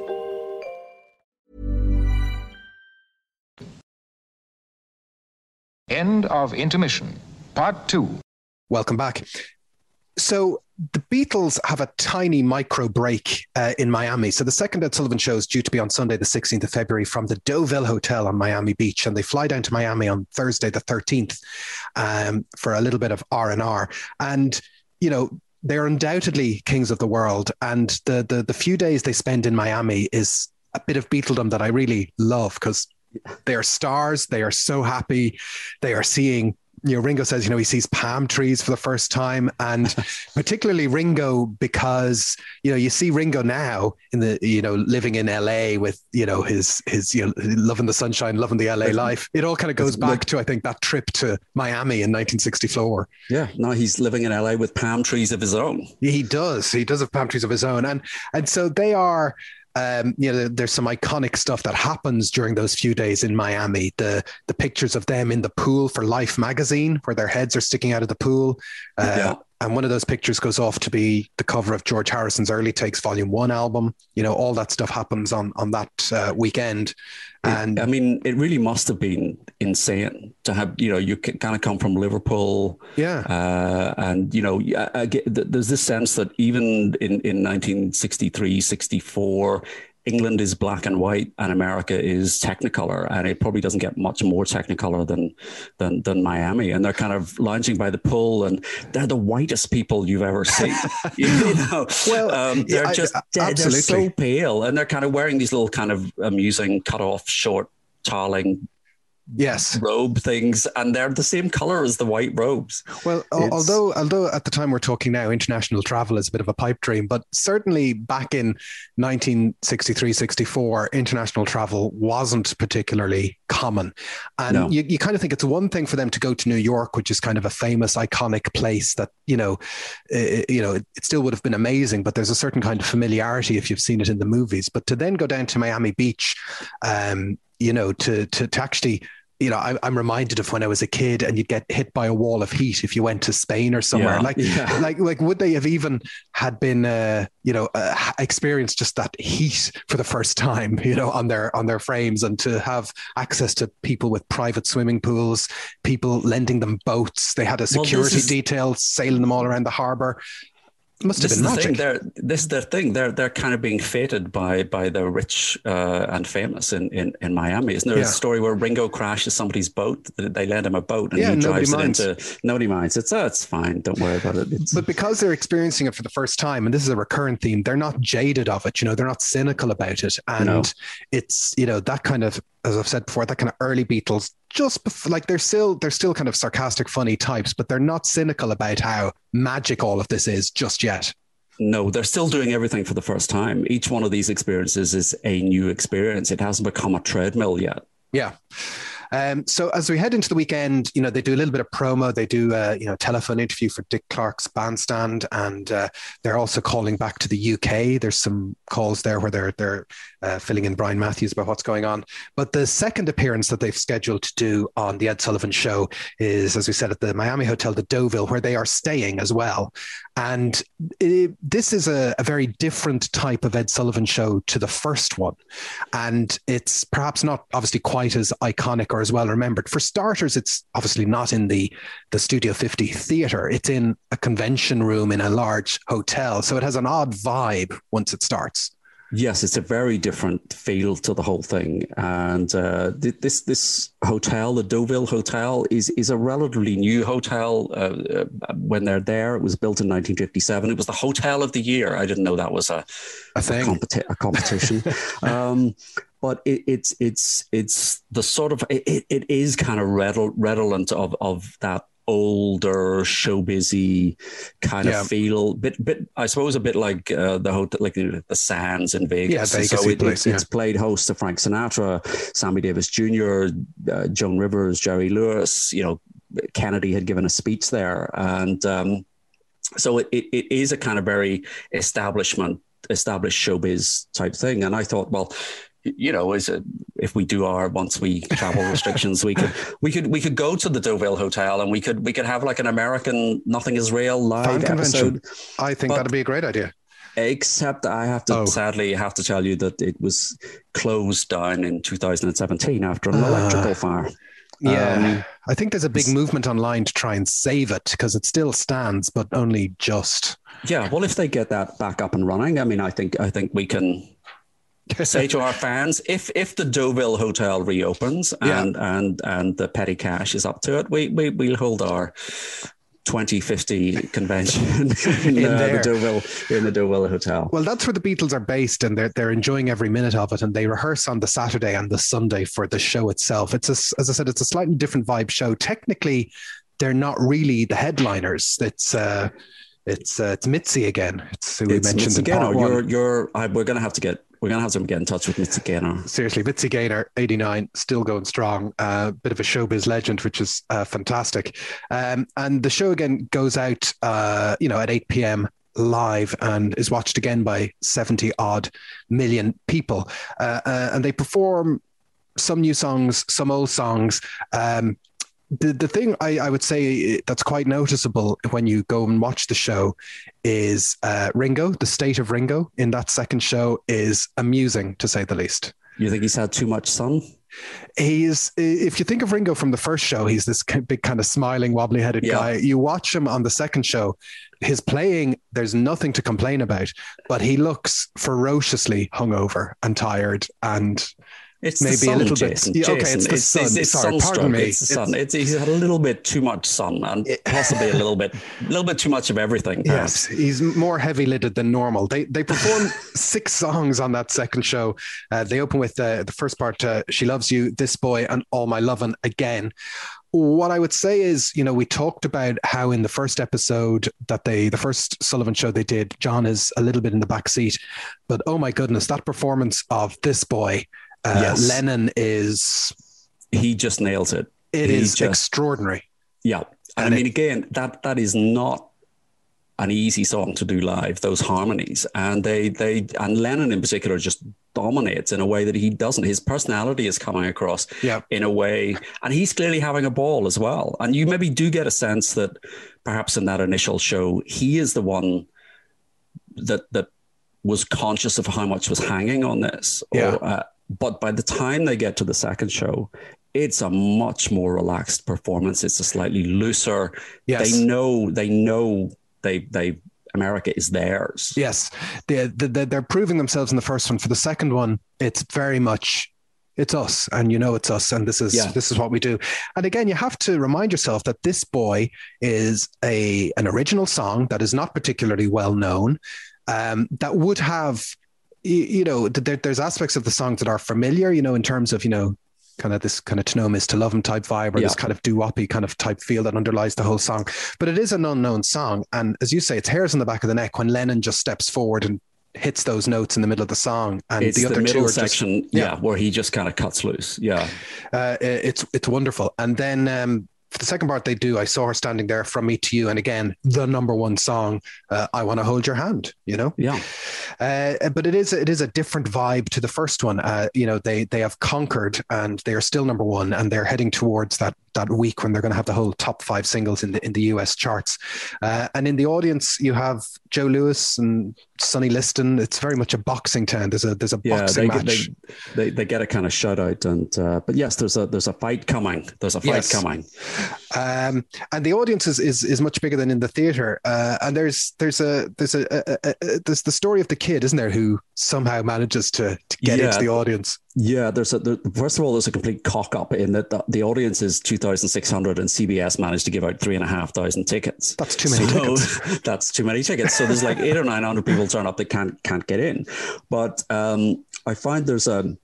End of intermission. Part two. Welcome back. So the Beatles have a tiny micro break uh, in Miami. So the second Ed Sullivan show is due to be on Sunday, the sixteenth of February from the Deauville Hotel on Miami Beach. And they fly down to Miami on Thursday, the thirteenth, um, for a little bit of R and R. And, you know, they're undoubtedly kings of the world. And the, the, the few days they spend in Miami is a bit of Beatledom that I really love, because they are stars. They are so happy. They are seeing, you know, Ringo says, you know, he sees palm trees for the first time, and particularly Ringo, because, you know, you see Ringo now in the, you know, living in L A with, you know, his, his, you know, loving the sunshine, loving the L A life. It all kind of goes back to, I think, that trip to Miami in nineteen sixty-four. Yeah. Now he's living in L A with palm trees of his own. He does. He does have palm trees of his own. And, and so they are, Um, you know, there's some iconic stuff that happens during those few days in Miami. The the pictures of them in the pool for Life magazine, where their heads are sticking out of the pool. Uh, yeah. And one of those pictures goes off to be the cover of George Harrison's Early Takes Volume One album. You know, all that stuff happens on on that uh, weekend. And I mean, it really must have been insane to have, you know, you kind of come from Liverpool. Yeah. Uh, and, you know, I, I get, there's this sense that even in, in nineteen sixty-three, sixty-four, England is black and white and America is Technicolor, and it probably doesn't get much more Technicolor than than than Miami. And they're kind of lounging by the pool, and they're the whitest people you've ever seen. you know, well, um, they're yeah, just I, they're, they're so pale, and they're kind of wearing these little kind of amusing cut off short toweling yes robe things, and they're the same color as the white robes. Well, it's... although although at the time we're talking now, international travel is a bit of a pipe dream, but certainly back in nineteen sixty-three, sixty-four, international travel wasn't particularly common. And no. you, you kind of think it's one thing for them to go to New York, which is kind of a famous, iconic place that, you know, it, you know, it, it still would have been amazing, but there's a certain kind of familiarity if you've seen it in the movies. But to then go down to Miami Beach, um, you know, to, to, to actually, you know, I, I'm reminded of when I was a kid and you'd get hit by a wall of heat if you went to Spain or somewhere. Yeah, like, yeah. like, like, would they have even had been, uh, you know, uh, experienced just that heat for the first time, you know, on their on their frames, and to have access to people with private swimming pools, people lending them boats. They had a security well, is- detail sailing them all around the harbour. Must have this been is magic. The thing. They're, this is their thing. They're they're kind of being feted by by the rich uh, and famous in, in, in Miami. Isn't there yeah. a story where Ringo crashes somebody's boat? They lend him a boat and yeah, he drives it minds. into. Nobody minds. It's oh, it's fine. Don't worry about it. It's, but because they're experiencing it for the first time, and this is a recurrent theme, they're not jaded of it. You know, they're not cynical about it, and no. it's, you know, that kind of, as I've said before, that kind of early Beatles. Just before, like they're still they're still kind of sarcastic, funny types, but they're not cynical about how magic all of this is just yet. No, they're still doing everything for the first time. Each one of these experiences is a new experience. It hasn't become a treadmill yet. Yeah. Um, so as we head into the weekend, you know, they do a little bit of promo. They do, uh, you know, a telephone interview for Dick Clark's Bandstand, and uh, they're also calling back to the U K. There's some calls there where they're they're uh, filling in Brian Matthews about what's going on. But the second appearance that they've scheduled to do on the Ed Sullivan Show is, as we said, at the Miami Hotel, the Deauville, where they are staying as well. And it, this is a, a very different type of Ed Sullivan Show to the first one. And it's perhaps not obviously quite as iconic or as well remembered. For starters, it's obviously not in the, the Studio fifty theatre. It's in a convention room in a large hotel. So it has an odd vibe once it starts. Yes, it's a very different feel to the whole thing. And uh, this this hotel, the Deauville Hotel, is is a relatively new hotel. Uh, when they're there, it was built in nineteen fifty-seven. It was the hotel of the year. I didn't know that was a, a, thing. a, competi- a competition. um, but it, it's it's it's the sort of, it, it is kind of redolent of, of that older showbizy kind yeah. of feel, bit bit I suppose a bit like uh, the hotel, like the, the Sands in Vegas. Yeah, Vegas so it, place, it, yeah. it's played host to Frank Sinatra, Sammy Davis Junior, uh, Joan Rivers, Jerry Lewis. You know, Kennedy had given a speech there, and um, so it, it it is a kind of very establishment established showbiz type thing. And I thought, well, you know, is it, if we do our once we travel restrictions, we could we could we could go to the Deauville Hotel and we could we could have like an American Nothing Is Real live episode. I think but, that'd be a great idea. Except I have to oh. sadly have to tell you that it was closed down in two thousand seventeen after an uh, electrical fire. Yeah, um, I think there's a big movement online to try and save it because it still stands, but only just. Yeah, well, if they get that back up and running, I mean, I think I think we can say to our fans, if if the Deauville Hotel reopens and yeah. and and the petty cash is up to it, we we we'll hold our twenty fifty convention in, in uh, the Deauville in the Deauville Hotel. Well, that's where the Beatles are based, and they're they're enjoying every minute of it. And they rehearse on the Saturday and the Sunday for the show itself. It's a, as I said, it's a slightly different vibe show. Technically, they're not really the headliners. It's uh, it's uh, it's Mitzi again. It's who we it's mentioned Mitzi in part you're, one. You're I, we're going to have to get. We're going to have to get in touch with Mitzi Gaynor. Seriously, Mitzi Gaynor, eighty-nine, still going strong. A uh, bit of a showbiz legend, which is uh, fantastic. Um, and the show again goes out, uh, you know, at eight p.m. live and is watched again by seventy odd million people. Uh, uh, and they perform some new songs, some old songs. Um, The the thing I, I would say that's quite noticeable when you go and watch the show is uh, Ringo, the state of Ringo in that second show is amusing, to say the least. You think he's had too much sun? He's, if you think of Ringo from the first show, he's this big kind of smiling, wobbly-headed yeah. guy. You watch him on the second show, his playing, there's nothing to complain about, but he looks ferociously hungover and tired and... It's maybe sun, a little Jason. bit. Yeah, okay, Jason, it's the it's, sun. It's, it's Sorry, pardon me. It's the sun. It's, he's had a little bit too much sun and possibly a little bit, a little bit too much of everything. Yes, he's more heavy-lidded than normal. They they perform six songs on that second show. Uh, they open with uh, the first part, uh, "She Loves You," "This Boy," and "All My Lovin' Again." What I would say is, you know, we talked about how in the first episode that they, the first Sullivan show they did, John is a little bit in the back seat, but oh my goodness, that performance of "This Boy." Uh, yes. Lennon is... He just nails it. It he is just, extraordinary. Yeah. And, and I mean, it, again, that that is not an easy song to do live, those harmonies. And they they and Lennon in particular just dominates in a way that he doesn't. His personality is coming across yeah. in a way, and he's clearly having a ball as well. And you maybe do get a sense that perhaps in that initial show, he is the one that that was conscious of how much was hanging on this. Yeah. Or, uh, But by the time they get to the second show, it's a much more relaxed performance. It's a slightly looser. Yes. They know, they know they, they, America is theirs. Yes. They, they, they're proving themselves in the first one. For the second one, it's very much, it's us, and you know it's us, and this is yeah. this is what we do. And again, you have to remind yourself that "This Boy" is a an original song that is not particularly well known, um, that would have... You know, there, there's aspects of the songs that are familiar, you know, in terms of, you know, kind of this kind of to know him is to love him type vibe, or yeah. this kind of doo-woppy kind of type feel that underlies the whole song. But it is an unknown song. And as you say, it's hairs on the back of the neck when Lennon just steps forward and hits those notes in the middle of the song. And it's the other the middle two are section, just, yeah. yeah, where he just kind of cuts loose. Yeah. Uh, it's, it's wonderful. And then, um, for the second part they do, I Saw Her Standing There, From Me to You. And again, the number one song, uh, I Want to Hold Your Hand, you know? Yeah. Uh, but it is it is a different vibe to the first one. Uh, you know, they they have conquered and they are still number one, and they're heading towards that that week when they're going to have the whole top five singles in the in the U S charts. Uh, and in the audience, you have Joe Lewis and Sonny Liston. It's very much a boxing town. There's a there's a yeah, boxing they, match. They, they they get a kind of shout out, and uh, but yes, there's a there's a fight coming. There's a fight yes. coming. Um, and the audience is, is is much bigger than in the theater. Uh, and there's there's a there's a, a, a, a there's the story of the kid, isn't there, who somehow manages to, to get yeah. into the audience. Yeah, there's a there, first of all, there's a complete cock up in that the, the audience is two thousand six hundred, and C B S managed to give out three and a half thousand tickets. That's too many so, tickets. That's too many tickets. So there's like eight or nine hundred people turn up that can't can't get in. But um, I find there's a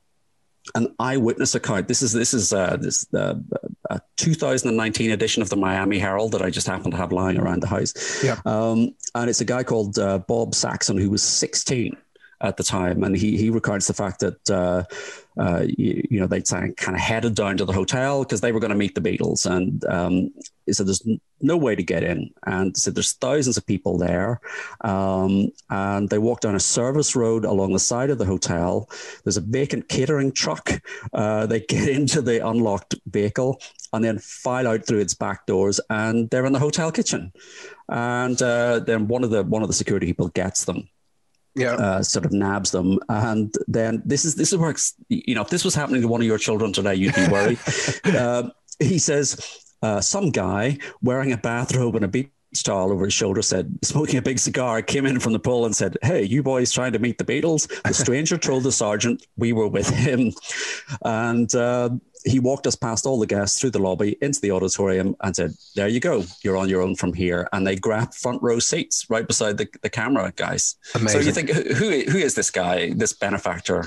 an eyewitness account. This is this is uh, this uh, a two thousand nineteen edition of the Miami Herald that I just happen to have lying around the house. Yeah, um, and it's a guy called uh, Bob Saxon, who was sixteen at the time, and he he recounts the fact that uh, uh, you, you know they'd kind of headed down to the hotel because they were going to meet the Beatles, and um, he said there's no way to get in. And he said there's thousands of people there. Um, and they walk down a service road along the side of the hotel. There's a vacant catering truck. Uh, they get into the unlocked vehicle and then file out through its back doors, and they're in the hotel kitchen. And uh, then one of the one of the security people gets them. Yeah, uh, sort of nabs them, and then this is this is where, you know, if this was happening to one of your children today, you'd be worried. uh, he says uh, some guy wearing a bathrobe and a beach towel over his shoulder, said, smoking a big cigar, came in from the pool and said, "Hey, you boys trying to meet the Beatles?" The stranger told the sergeant we were with him, and uh, he walked us past all the guests through the lobby into the auditorium and said, "There you go, you're on your own from here." And they grabbed front row seats right beside the, the camera guys. Amazing. So you think, who who is this guy, this benefactor?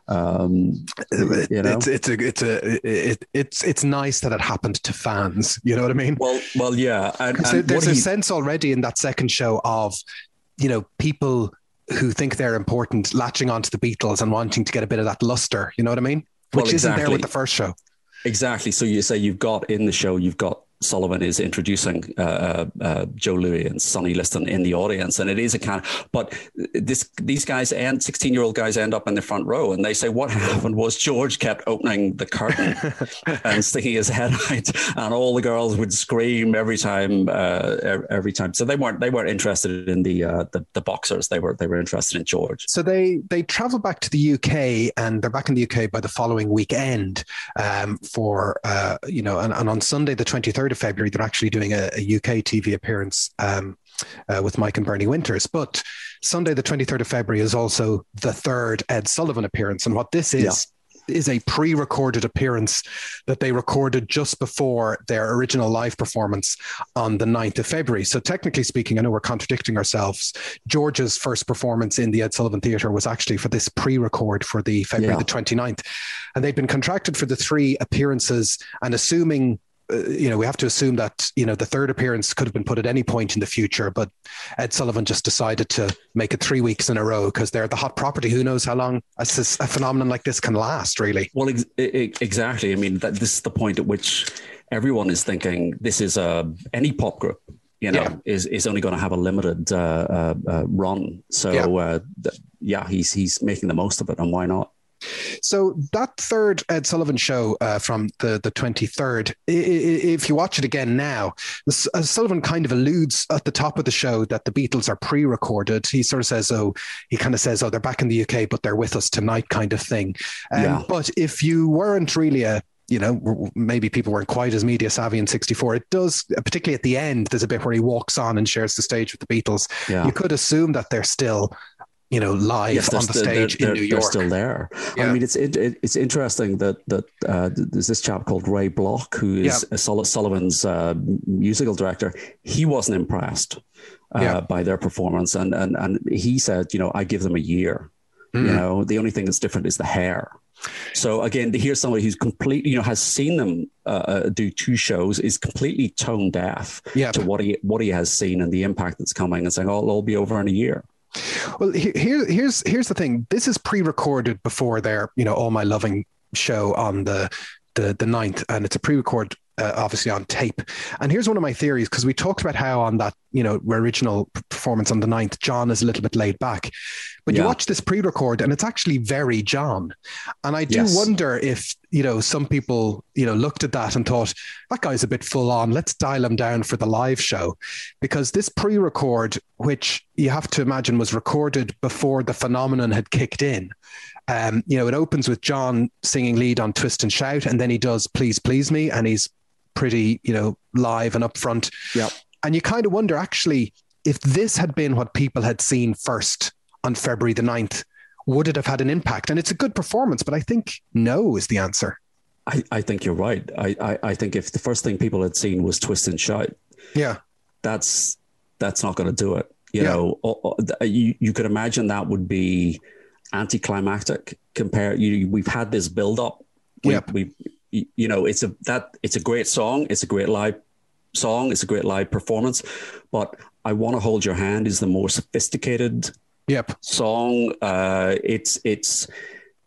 Um, you know, it's it's a, it's a it, it's it's nice that it happened to fans. You know what I mean? Well, well, yeah. And, and there's a he, sense already in that second show of, you know, people who think they're important latching onto the Beatles and wanting to get a bit of that luster. You know what I mean? Which well, exactly. isn't there with the first show. Exactly. So you say you've got in the show, you've got Sullivan is introducing uh, uh, Joe Louis and Sonny Liston in the audience, and it is a kind of, but this these guys and sixteen-year-old guys end up in the front row, and they say what happened was George kept opening the curtain and sticking his head out, and all the girls would scream every time, uh, every time. So they weren't they weren't interested in the, uh, the the boxers. They were they were interested in George. So they they travel back to the U K, and they're back in the U K by the following weekend um, for uh, you know, and, and on Sunday the twenty-third of February, they're actually doing a, a U K T V appearance um, uh, with Mike and Bernie Winters. But Sunday, the twenty-third of February, is also the third Ed Sullivan appearance. And what this is, yeah. is a pre-recorded appearance that they recorded just before their original live performance on the ninth of February. So technically speaking, I know we're contradicting ourselves. George's first performance in the Ed Sullivan Theatre was actually for this pre-record for the February yeah. the twenty-ninth. And they'd been contracted for the three appearances, and assuming Uh, you know, we have to assume that, you know, the third appearance could have been put at any point in the future, but Ed Sullivan just decided to make it three weeks in a row because they're the hot property. Who knows how long a, a phenomenon like this can last, really? Well, ex- exactly. I mean, that, this is the point at which everyone is thinking this is a, any pop group, you know, yeah. is, is only going to have a limited uh, uh, uh, run. So, yeah. Uh, th- yeah, he's he's making the most of it, and why not? So that third Ed Sullivan show uh, from the, the twenty-third, if you watch it again now, uh, Sullivan kind of alludes at the top of the show that the Beatles are pre-recorded. He sort of says, oh, he kind of says, oh, they're back in the U K, but they're with us tonight kind of thing. Um, yeah. But if you weren't really a, you know, maybe people weren't quite as media savvy in sixty-four, it does, particularly at the end, there's a bit where he walks on and shares the stage with the Beatles. Yeah. You could assume that they're still, you know, live yes, on the stage they're, in New York. They're still there. Yeah. I mean, it's it, it's interesting that that uh, there's this chap called Ray Block, who is yeah. Sullivan's uh, musical director. He wasn't impressed uh, yeah. by their performance, and and and he said, you know, I give them a year. Mm. You know, the only thing that's different is the hair. So again, to hear somebody who's completely, you know, has seen them uh, do two shows, is completely tone deaf yeah. to what he what he has seen and the impact that's coming, and saying, oh, it'll all be over in a year. Well, here, here's here's the thing. This is pre-recorded before their, you know, All My Loving show on the the the ninth, and it's a pre-record, uh, obviously on tape. And here's one of my theories, because we talked about how on that, you know, original performance on the ninth, John is a little bit laid back. But yeah. you watch this pre-record, and it's actually very John. And I do yes. wonder if, you know, some people, you know, looked at that and thought, that guy's a bit full on. Let's dial him down for the live show. Because this pre-record, which you have to imagine was recorded before the phenomenon had kicked in, um, you know, it opens with John singing lead on Twist and Shout, and then he does Please Please Me, and he's pretty, you know, live and up front. Yeah. And you kind of wonder, actually, if this had been what people had seen first on February the ninth, would it have had an impact? And it's a good performance, but I think no is the answer. I, I think you're right. I, I, I think if the first thing people had seen was Twist and Shout, yeah, that's that's not going to do it. You yeah. know, or, or, you you could imagine that would be anticlimactic. Compare, you, we've had this build up. We, yep. we, you know, it's a that it's a great song. It's a great live song. It's a great live performance. But I Want to Hold Your Hand is the more sophisticated Yep. song. Uh, it's it's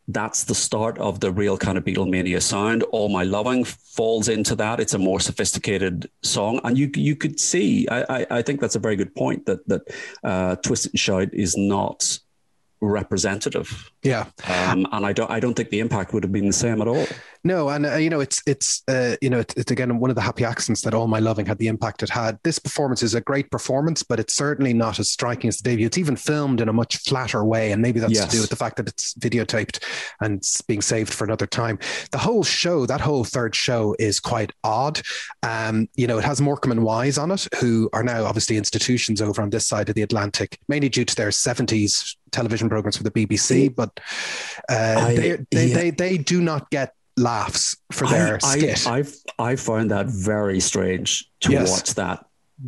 that's the start of the real kind of Beatlemania sound. All My Loving falls into that. It's a more sophisticated song. And you you could see, I, I, I think that's a very good point, that, that uh, Twist It and Shout is not representative. Yeah. Um, and I don't I don't think the impact would have been the same at all. No, and uh, you know, it's it's uh, you know, it's, it's again one of the happy accidents that All My Loving had the impact it had. This performance is a great performance, but it's certainly not as striking as the debut. It's even filmed in a much flatter way, and maybe that's yes. to do with the fact that it's videotaped and it's being saved for another time. The whole show, that whole third show, is quite odd. Um, you know, it has Morecambe and Wise on it, who are now obviously institutions over on this side of the Atlantic, mainly due to their seventies television programs for the B B C, but uh, I, they they, yeah. they they do not get laughs for their I, skit. I, I've I found that very strange to yes. watch that,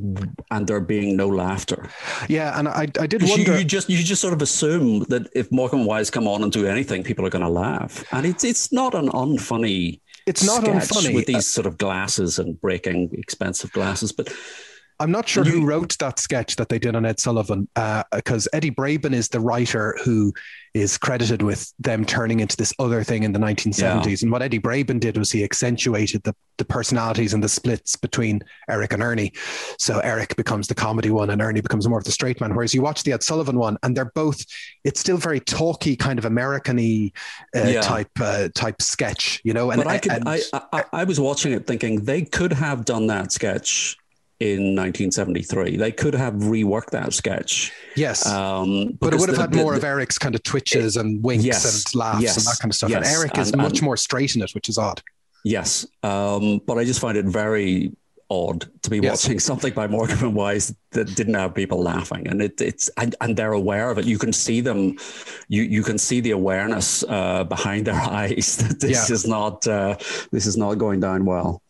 and there being no laughter. Yeah, and I I did wonder. You, you just you just sort of assume that if Morecambe and Wise come on and do anything, people are going to laugh, and it's it's not an unfunny. It's not unfunny with these sort of glasses and breaking expensive glasses, but. I'm not sure who wrote that sketch that they did on Ed Sullivan, because uh, Eddie Braben is the writer who is credited with them turning into this other thing in the nineteen seventies. Yeah. And what Eddie Braben did was he accentuated the, the personalities and the splits between Eric and Ernie. So Eric becomes the comedy one and Ernie becomes more of the straight man. Whereas you watch the Ed Sullivan one and they're both, it's still very talky, kind of American-y uh, yeah. type uh, type sketch, you know? And, but I, could, and, I, I, I was watching it thinking they could have done that sketch in nineteen seventy-three. They could have reworked that sketch. Yes. Um, but it would have the, had more the, of Eric's kind of twitches it, and winks yes, and laughs yes, and that kind of stuff. Yes, and Eric is and, much and, more straight in it, which is odd. Yes. Um, but I just find it very odd to be yes. watching something by Morecambe and Wise that didn't have people laughing. And it, it's and, and they're aware of it. You can see them, you you can see the awareness uh, behind their eyes that this yeah. is not uh, this is not going down well.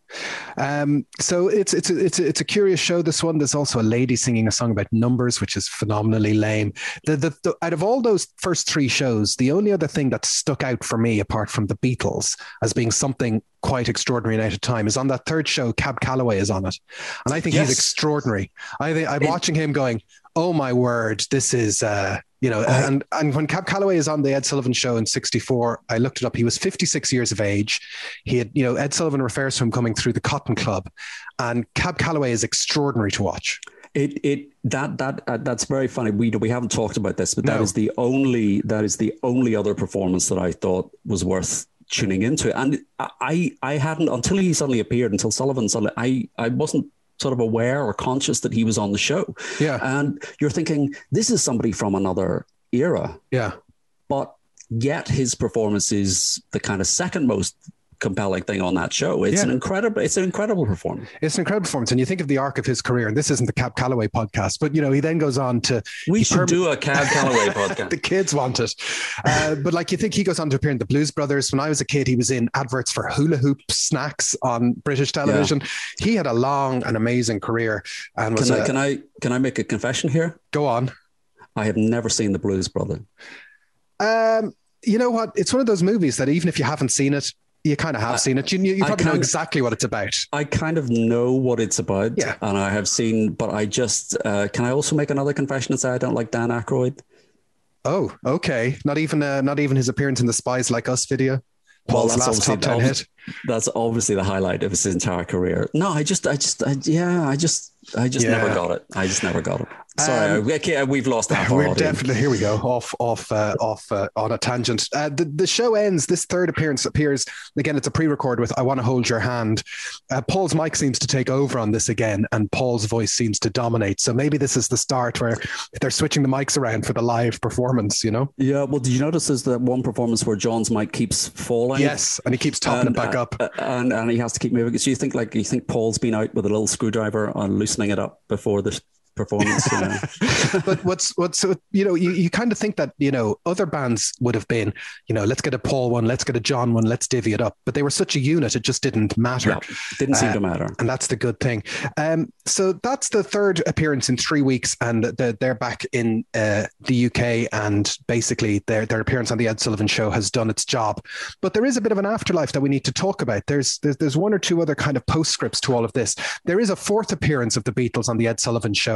Um, so it's it's a, it's a, it's a curious show. This one, there's also a lady singing a song about numbers, which is phenomenally lame. The, the, the out of all those first three shows, the only other thing that stuck out for me, apart from the Beatles, as being something quite extraordinary and out of time, is on that third show. Cab Calloway is on it, and I think yes. he's extraordinary. I think I'm it, watching him going, "Oh my word, this is." Uh, You know, uh, and, and when Cab Calloway is on the Ed Sullivan Show in sixty-four, I looked it up. He was fifty-six years of age. He had, you know, Ed Sullivan refers to him coming through the Cotton Club, and Cab Calloway is extraordinary to watch. It it that that uh, that's very funny. We we haven't talked about this, but no. that is the only that is the only other performance that I thought was worth tuning into. And I I hadn't until he suddenly appeared, until Sullivan suddenly. I I wasn't sort of aware or conscious that he was on the show. Yeah. And you're thinking, this is somebody from another era. Yeah. But yet his performance is the kind of second most compelling thing on that show. It's yeah. an incredible, it's an incredible performance. It's an incredible performance. And you think of the arc of his career, and this isn't the Cab Calloway podcast, but you know, he then goes on to, we should perm- do a Cab Calloway podcast. The kids want it. Uh, but like, you think he goes on to appear in the Blues Brothers. When I was a kid, he was in adverts for hula hoop snacks on British television. Yeah. He had a long and amazing career. And was can I, a, can I, can I make a confession here? Go on. I have never seen the Blues Brothers. Um, you know what? It's one of those movies that even if you haven't seen it, you kind of have I, seen it. You, you probably know exactly what it's about. I kind of know what it's about. Yeah. And I have seen, but I just, uh, can I also make another confession and say I don't like Dan Aykroyd? Oh, okay. Not even uh, not even his appearance in the Spies Like Us video? Paul's well, last top ten hit? That's obviously the highlight of his entire career. No, I just, I just, I, yeah, I just, I just yeah. never got it. I just never got it. Sorry, um, okay, we've lost half our We're audience. definitely, here we go, off off, uh, off uh, on a tangent. Uh, the, the show ends, this third appearance appears, again, it's a pre-record with I Want to Hold Your Hand. Uh, Paul's mic seems to take over on this again, and Paul's voice seems to dominate. So maybe this is the start where they're switching the mics around for the live performance, you know? Yeah, well, did you notice there's that one performance where John's mic keeps falling? Yes, and he keeps topping and, it back uh, up. Uh, and, and he has to keep moving. So you think like, you think Paul's been out with a little screwdriver on loosening it up before the performance, you know. But what's what's you know, you, you kind of think that, you know, other bands would have been, you know, let's get a Paul one, let's get a John one, let's divvy it up. But they were such a unit, it just didn't matter. Yeah, didn't seem uh, to matter. And that's the good thing. Um, so that's the third appearance in three weeks, and they're, they're back in uh, the U K, and basically their their appearance on the Ed Sullivan Show has done its job. But there is a bit of an afterlife that we need to talk about. There's there's, there's one or two other kind of postscripts to all of this. There is a fourth appearance of the Beatles on the Ed Sullivan Show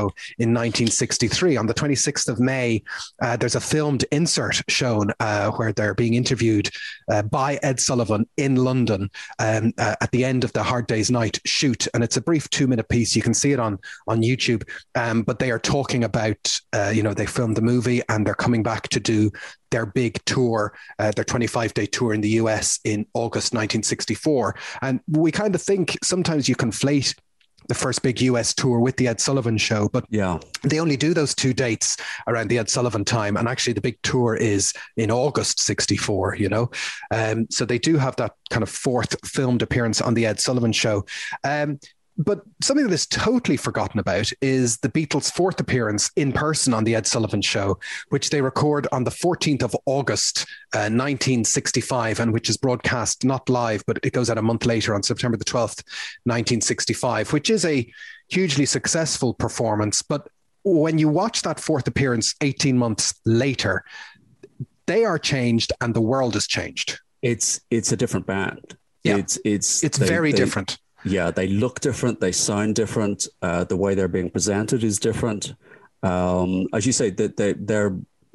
Show in nineteen sixty-three. On the twenty-sixth of May, uh, there's a filmed insert shown uh, where they're being interviewed uh, by Ed Sullivan in London um, uh, at the end of the Hard Day's Night shoot. And it's a brief two-minute piece. You can see it on, on YouTube. Um, but they are talking about, uh, you know, they filmed the movie and they're coming back to do their big tour, uh, their twenty-five day tour in the U S in August nineteen sixty-four. And we kind of think sometimes you conflate the first big U S tour with the Ed Sullivan Show, but yeah, they only do those two dates around the Ed Sullivan time. And actually the big tour is in August sixty-four, you know? Um, so they do have that kind of fourth filmed appearance on the Ed Sullivan Show. Um, But something that is totally forgotten about is the Beatles' fourth appearance in person on the Ed Sullivan Show, which they record on the fourteenth of August, uh, nineteen sixty-five, and which is broadcast not live, but it goes out a month later on September the twelfth, nineteen sixty-five, which is a hugely successful performance. But when you watch that fourth appearance eighteen months later, they are changed and the world has changed. It's it's a different band. Yeah. It's it's it's they, very they, different. Yeah, they look different. They sound different. Uh, the way they're being presented is different. Um, as you say, that they, they're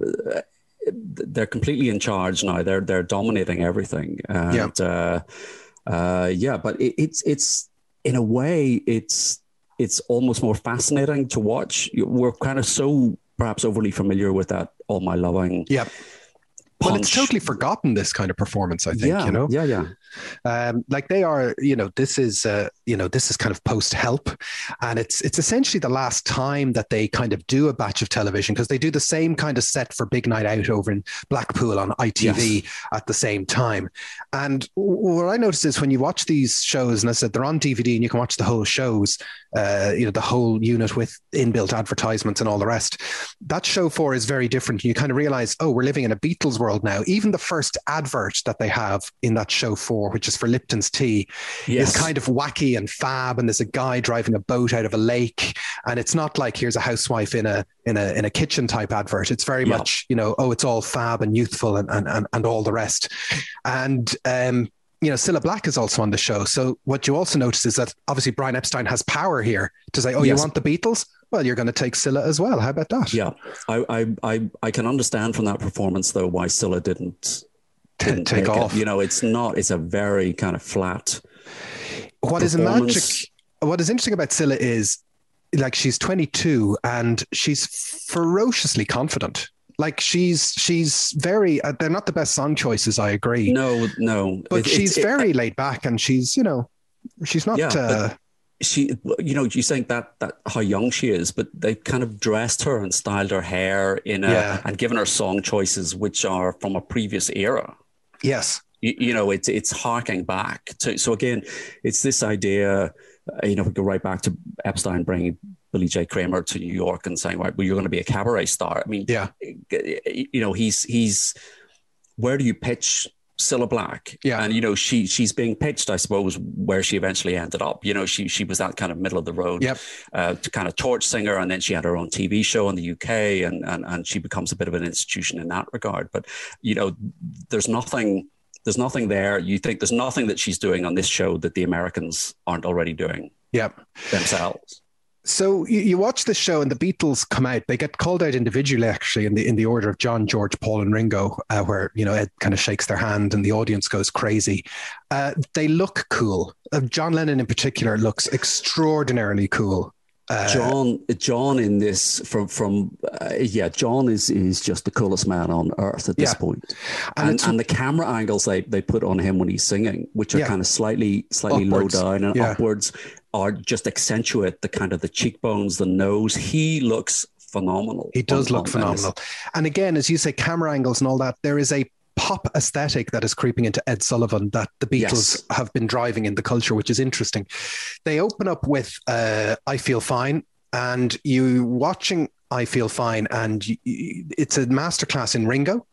they're completely in charge now. They're they're dominating everything. And, yeah, uh, uh, yeah. But it, it's it's in a way it's it's almost more fascinating to watch. We're kind of so perhaps overly familiar with that All My Loving. Yeah. Well, it's totally forgotten, this kind of performance, I think, yeah, you know? Yeah, yeah. Um, like they are, you know, this is, uh, you know, this is kind of post-Help. And it's it's essentially the last time that they kind of do a batch of television, because they do the same kind of set for Big Night Out over in Blackpool on I T V yes. at the same time. And what I noticed is when you watch these shows, and I said they're on D V D and you can watch the whole shows, uh, you know, the whole unit with inbuilt advertisements and all the rest, that show four is very different. You kind of realize, oh, we're living in a Beatles world now. Even the first advert that they have in that show four, which is for Lipton's tea, yes. is kind of wacky and fab. And there's a guy driving a boat out of a lake, and it's not like here's a housewife in a in a in a kitchen type advert. It's very yeah. much, you know, oh, it's all fab and youthful and and and, and all the rest. And um, you know, Cilla Black is also on the show. So what you also notice is that obviously Brian Epstein has power here to say, oh, yes. you want the Beatles? Well, you're going to take Cilla as well. How about that? Yeah, I I I, I can understand from that performance though why Cilla didn't, didn't take off. It. You know, it's not. It's a very kind of flat. What is magic? What is interesting about Cilla is, like, she's twenty-two and she's ferociously confident. Like she's she's very. Uh, they're not the best song choices. I agree. No, no. But it, she's it, very it, laid back, and she's you know, she's not. Yeah, uh, she, you know, you think that that how young she is, but they kind of dressed her and styled her hair in a yeah. and given her song choices which are from a previous era. Yes, you, you know, it's it's harking back to. So again, it's this idea. Uh, you know, we go right back to Epstein bringing Billy J. Kramer to New York and saying, "Right, well, you're going to be a cabaret star." I mean, yeah, you know, he's he's. Where do you pitch Cilla Black? Yeah, and you know, she she's being pitched, I suppose, where she eventually ended up. You know, she she was that kind of middle of the road, yep. uh, to kind of torch singer, and then she had her own T V show in the U K, and and and she becomes a bit of an institution in that regard. But you know, there's nothing. There's nothing there. You think there's nothing that she's doing on this show that the Americans aren't already doing yep. themselves. So you, you watch this show and the Beatles come out. They get called out individually, actually, in the in the order of John, George, Paul, and Ringo, uh, where you know Ed kind of shakes their hand and the audience goes crazy. Uh, they look cool. Uh, John Lennon, in particular, looks extraordinarily cool. Uh, John, John, in this from from uh, yeah, John is is just the coolest man on earth at this yeah. point, and, and, and the camera angles they they put on him when he's singing, which are yeah. kind of slightly slightly upwards. low down and yeah. upwards, are just accentuate the kind of the cheekbones, the nose. He looks phenomenal. He does on, look on phenomenal. this. And again, as you say, camera angles and all that, there is a pop aesthetic that is creeping into Ed Sullivan that the Beatles yes. have been driving in the culture, which is interesting. They open up with uh, I Feel Fine. And you watching I Feel Fine, and you, it's a masterclass in Ringo.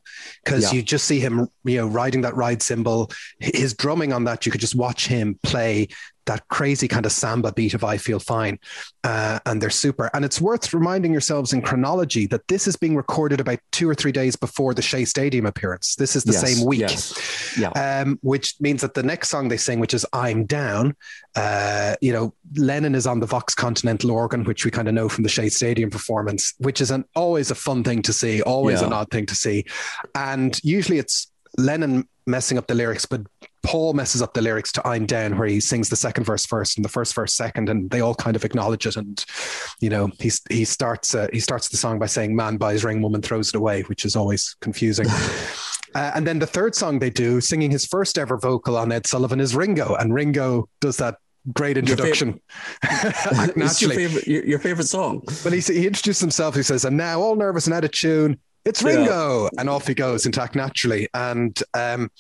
because Yeah. you just see him, you know, riding that ride cymbal, his drumming on that. You could just watch him play that crazy kind of samba beat of I Feel Fine. Uh, and they're super. And it's worth reminding yourselves in chronology that this is being recorded about two or three days before the Shea Stadium appearance. This is the Yes, same week, yes. Yeah. um, which means that the next song they sing, which is I'm Down, uh, you know, Lennon is on the Vox Continental organ, which we kind of know from the Shea Stadium performance, which is an always a fun thing to see, always Yeah. an odd thing to see. And usually it's Lennon messing up the lyrics, but Paul messes up the lyrics to I'm Down, where he sings the second verse first and the first verse second, and they all kind of acknowledge it. And, you know, he, he starts uh, he starts the song by saying man buys ring, woman throws it away, which is always confusing. uh, and then the third song they do, singing his first ever vocal on Ed Sullivan, is Ringo. And Ringo does that great introduction. It's your Naturally. favorite, your, your favorite song. But he, he introduced himself. He says, and now all nervous and out of tune, it's Ringo. Yeah. And off he goes into Act Naturally. And um,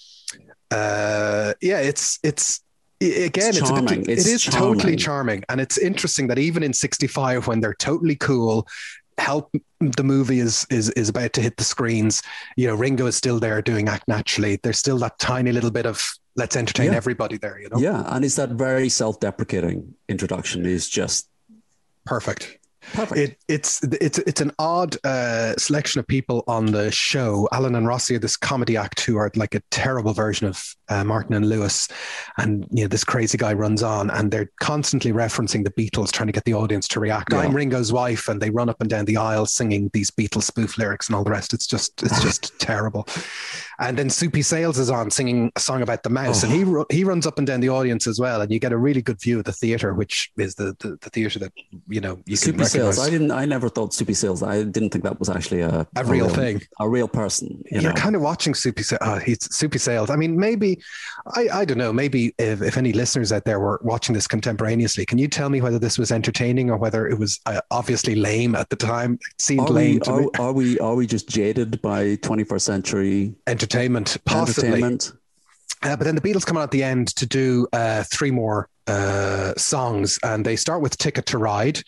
uh, yeah, it's, it's, again, it's, it's, it's, a bit, it's it is charming. Totally charming. And it's interesting that even in sixty-five, when they're totally cool, Help, the movie is is is about to hit the screens, you know, Ringo is still there doing Act Naturally. There's still that tiny little bit of let's entertain yeah. everybody there, you know? Yeah, and it's that very self-deprecating introduction is just perfect. Perfect. It, it's it's it's an odd uh, selection of people on the show. Alan and Rossi are this comedy act who are like a terrible version of uh, Martin and Lewis, and you know this crazy guy runs on, and they're constantly referencing the Beatles, trying to get the audience to react. Yeah. I'm Ringo's wife, and they run up and down the aisle singing these Beatles spoof lyrics and all the rest. It's just it's just terrible. And then Soupy Sales is on singing a song about the mouse, oh. and he he runs up and down the audience as well, and you get a really good view of the theater, which is the the, the theater that you know you Soupy can recognize. Sales. I didn't. I never thought Soupy Sales. I didn't think that was actually a, a, a real, real thing, a real person. You You're know? kind of watching Soupy Sales. Oh, he's Soupy Sales. I mean, maybe I I don't know. Maybe if, if any listeners out there were watching this contemporaneously, can you tell me whether this was entertaining or whether it was uh, obviously lame at the time? It seemed are lame we, to are, me. Are we are we just jaded by twenty-first century entertainment? Possibly. Entertainment? Uh, but then the Beatles come on at the end to do uh, three more uh, songs, and they start with Ticket to Ride.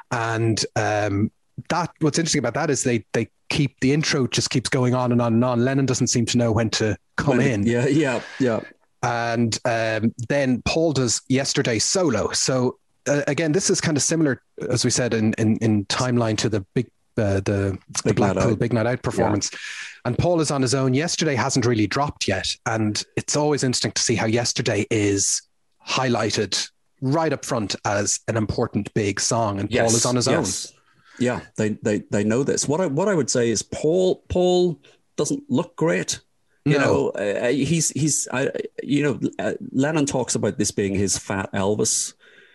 And um, that what's interesting about that is they they keep the intro just keeps going on and on and on. Lennon doesn't seem to know when to come when, in. Yeah, yeah, yeah. And um, then Paul does Yesterday solo. So uh, again, this is kind of similar, as we said, in in, in timeline to the big uh, the, the Blackpool Big Night Out performance. Yeah. And Paul is on his own. Yesterday hasn't really dropped yet. And it's always interesting to see how Yesterday is highlighted right up front as an important big song. And yes, Paul is on his yes. own. Yeah, they, they they know this. What I what I would say is Paul Paul doesn't look great. You no. know, uh, he's he's uh, you know, uh, Lennon talks about this being his Fat Elvis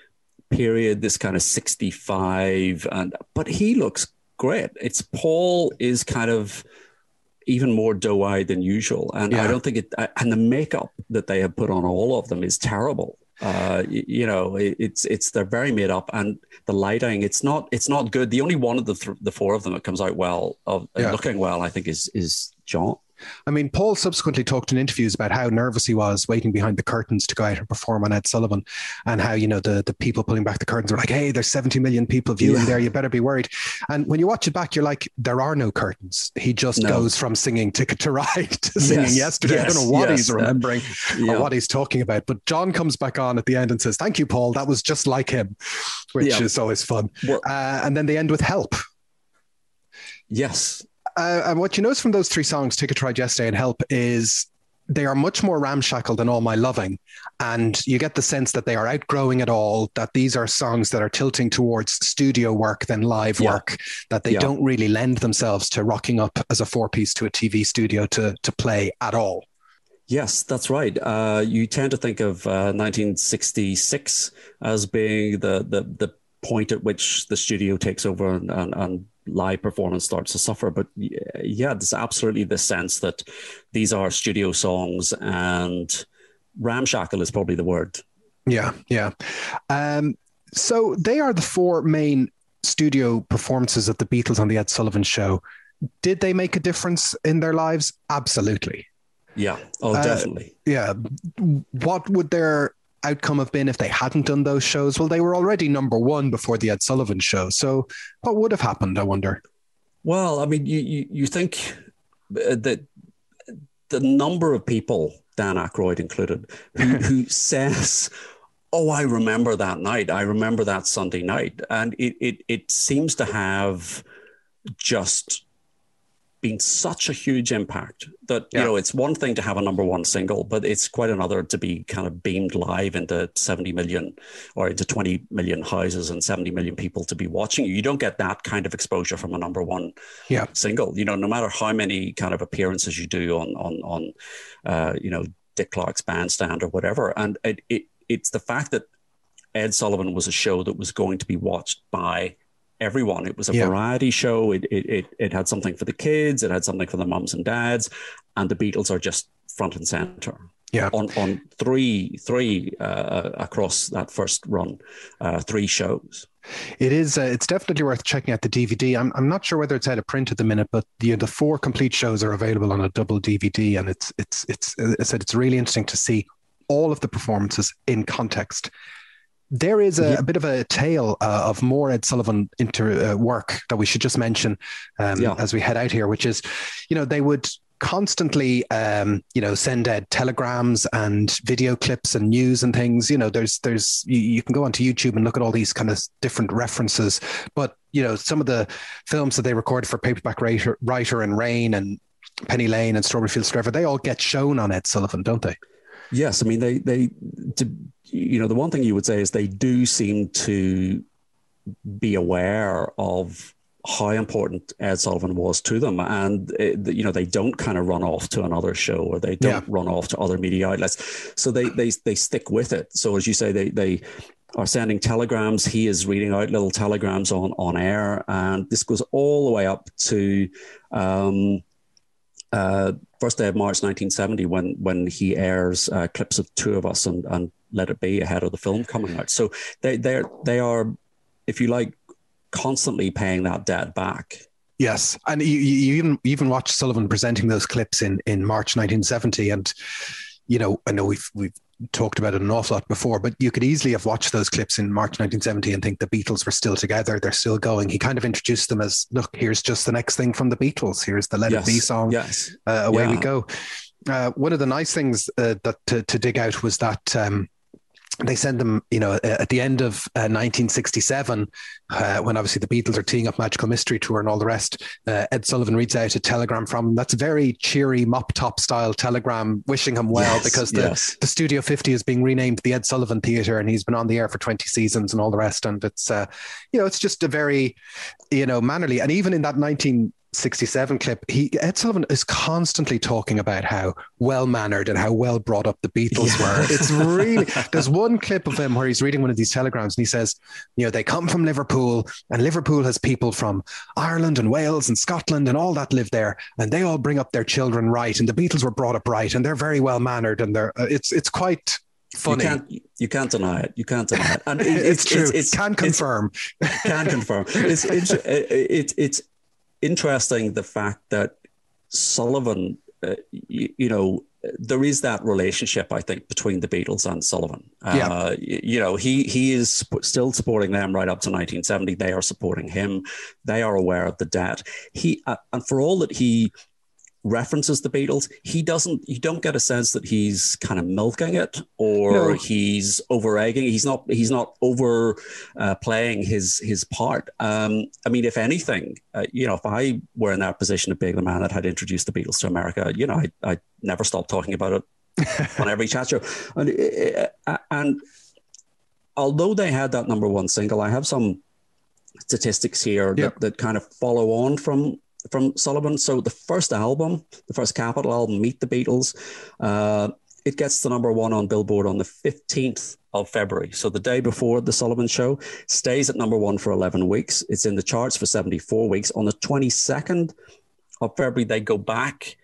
period, this kind of sixty-five, and but he looks great. It's Paul is kind of even more doe-eyed than usual, and yeah. I don't think it. And the makeup that they have put on all of them is terrible. Uh, you, you know, it, it's it's they're very made up, and the lighting it's not it's not good. The only one of the th- the four of them that comes out well, of yeah. looking well, I think, is is John. I mean, Paul subsequently talked in interviews about how nervous he was waiting behind the curtains to go out and perform on Ed Sullivan, and how, you know, the, the people pulling back the curtains were like, hey, there's seventy million people viewing yeah. there, you better be worried. And when you watch it back, you're like, there are no curtains. He just no. goes from singing Ticket to Ride to singing yes. Yesterday. Yes. I don't know what yes. he's remembering yeah. or what he's talking about. But John comes back on at the end and says, thank you, Paul. That was just like him, which yeah. is always fun. Well, uh, and then they end with Help. Yes. Uh, and what you notice from those three songs, Ticket to Ride, Yesterday, and Help, is they are much more ramshackle than All My Loving. And you get the sense that they are outgrowing it all, that these are songs that are tilting towards studio work than live yeah. work, that they yeah. don't really lend themselves to rocking up as a four-piece to a T V studio to, to play at all. Yes, that's right. Uh, you tend to think of uh, nineteen sixty-six as being the, the, the point at which the studio takes over and, and, and live performance starts to suffer. But yeah, there's absolutely the sense that these are studio songs, and ramshackle is probably the word. Yeah, yeah. Um, so they are the four main studio performances of the Beatles on the Ed Sullivan Show. Did they make a difference in their lives? Absolutely. Yeah. Oh, definitely. Uh, yeah. What would their outcome have been if they hadn't done those shows? Well, they were already number one before the Ed Sullivan Show. So what would have happened, I wonder? Well, I mean, you you, you think that the number of people, Dan Aykroyd included, who, who says, oh, I remember that night. I remember that Sunday night. And it it it seems to have just been such a huge impact that, yeah. you know, it's one thing to have a number one single, but it's quite another to be kind of beamed live into seventy million or into twenty million houses and seventy million people to be watching you. You don't get that kind of exposure from a number one yeah. single, you know, no matter how many kind of appearances you do on, on, on uh, you know, Dick Clark's Bandstand or whatever. And it, it it's the fact that Ed Sullivan was a show that was going to be watched by everyone. It was a yeah. variety show. It, it it it had something for the kids. It had something for the mums and dads, and the Beatles are just front and center. Yeah, on on three three uh, across that first run, uh, three shows. It is. Uh, it's definitely worth checking out the D V D. I'm I'm not sure whether it's out of print at the minute, but the the four complete shows are available on a double D V D, and it's it's it's. As I said, it's really interesting to see all of the performances in context. There is a, yeah. a bit of a tale uh, of more Ed Sullivan inter uh, work that we should just mention um, yeah. as we head out here, which is, you know, they would constantly, um, you know, send Ed telegrams and video clips and news and things. You know, there's, there's, you, you can go onto YouTube and look at all these kind of different references. But, you know, some of the films that they recorded for Paperback Writer, Writer and Rain and Penny Lane and Strawberry Fields Forever, they all get shown on Ed Sullivan, don't they? Yes. I mean, they, they, to, you know, the one thing you would say is they do seem to be aware of how important Ed Sullivan was to them. And, it, you know, they don't kind of run off to another show or they don't yeah. run off to other media outlets. So they, they, they stick with it. So as you say, they, they are sending telegrams. He is reading out little telegrams on, on air. And this goes all the way up to, um, Uh, first day of March nineteen seventy, when when he airs uh, clips of Two of Us and, and Let It Be ahead of the film coming out. So they they they are, if you like, constantly paying that debt back. Yes, and you, you even you even watch Sullivan presenting those clips in in March nineteen seventy, and you know I know we've we've talked about it an awful lot before, but you could easily have watched those clips in March nineteen seventy and think the Beatles were still together, they're still going. He kind of introduced them as, look, here's just the next thing from the Beatles. Here's the Let yes. It Be song. Yes. Uh, away yeah. we go. Uh, one of the nice things uh, that to, to dig out was that um, they send them, you know, at the end of uh, nineteen sixty-seven, uh, when obviously the Beatles are teeing up Magical Mystery Tour and all the rest, uh, Ed Sullivan reads out a telegram from him. That's a very cheery mop-top style telegram wishing him well, yes, because the, yes. the Studio fifty is being renamed the Ed Sullivan Theatre, and he's been on the air for twenty seasons and all the rest. And it's, uh, you know, it's just a very, you know, mannerly. And even in that nineteen sixty-seven clip, he Ed Sullivan is constantly talking about how well-mannered and how well brought up the Beatles yeah. were. It's really, there's one clip of him where he's reading one of these telegrams and he says, you know, they come from Liverpool and Liverpool has people from Ireland and Wales and Scotland and all that live there, and they all bring up their children right, and the Beatles were brought up right, and they're very well-mannered, and they're uh, it's it's quite funny. You can't, you can't deny it. You can't deny it. And it, it's, it's true. It's, it's, can confirm. It's, can confirm. It's it's it's, it's interesting the fact that Sullivan, uh, you, you know, there is that relationship, I think, between the Beatles and Sullivan. Yeah. Uh, you, you know, he he is sp- still supporting them right up to nineteen seventy. They are supporting him. They are aware of the debt. He uh, and for all that he references the Beatles, he doesn't, you don't get a sense that he's kind of milking it or no. he's over egging. He's not, he's not over uh, playing his, his part. Um, I mean, if anything, uh, you know, if I were in that position of being the man that had introduced the Beatles to America, you know, I, I never stop talking about it on every chat show. And, uh, and although they had that number one single, I have some statistics here yep. that, that kind of follow on from, from Sullivan. So the first album, the first Capitol album, Meet the Beatles, uh, it gets the number one on Billboard on the fifteenth of February. So the day before the Sullivan Show, stays at number one for eleven weeks. It's in the charts for seventy-four weeks. On the twenty-second of February, they go back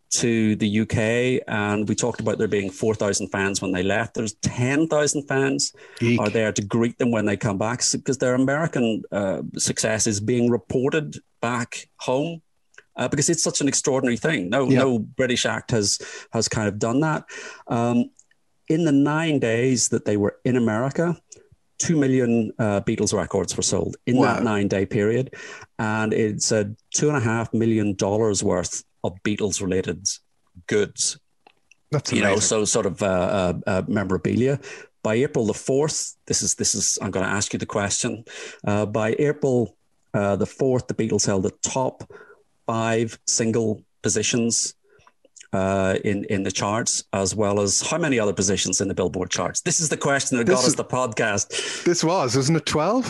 to the U K, and we talked about there being four thousand fans when they left. There's ten thousand fans Eek. are there to greet them when they come back, because their American uh, success is being reported back home, uh, because it's such an extraordinary thing. No, yep. no British act has has kind of done that. Um, in the nine days that they were in America, two million uh, Beatles records were sold in wow. that nine-day period, and it's a two and a half million dollars worth of Beatles-related goods. That's you amazing. know, so sort of uh, uh, uh, memorabilia. By April the fourth, this is this is. I'm going to ask you the question. Uh, by April uh, the fourth, the Beatles held the top five single positions uh, in in the charts, as well as how many other positions in the Billboard charts? This is the question that this got is, us the podcast. This was, wasn't it twelve?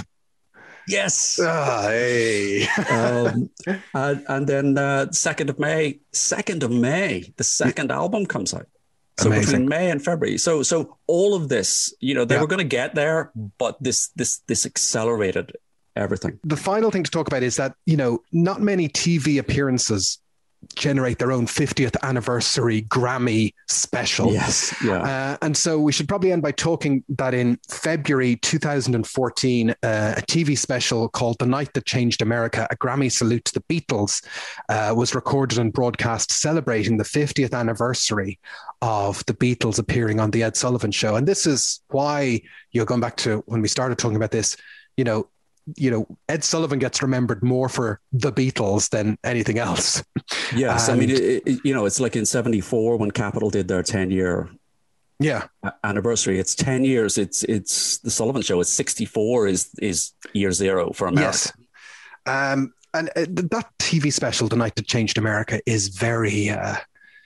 Yes. Ah, hey. um, and, and then uh, second of May, second of May, the second yeah. album comes out. So Amazing. Between May and February. So so all of this, you know, they yeah. were going to get there, but this this this accelerated everything. The final thing to talk about is that, you know, not many T V appearances generate their own fiftieth anniversary Grammy special. Yes, yeah. Uh, and so we should probably end by talking that in February two thousand fourteen, uh, a T V special called The Night That Changed America, a Grammy Salute to the Beatles, uh, was recorded and broadcast celebrating the fiftieth anniversary of the Beatles appearing on The Ed Sullivan Show. And this is why, you know, going back to when we started talking about this, you know, you know, Ed Sullivan gets remembered more for the Beatles than anything else. Yes. And, I mean, it, it, you know, it's like in seventy-four when Capitol did their ten year yeah. anniversary. It's ten years. It's, it's the Sullivan Show. It's sixty-four is, is year zero for America. Yes. Um, and uh, that T V special, The Night That Changed America, is very, uh,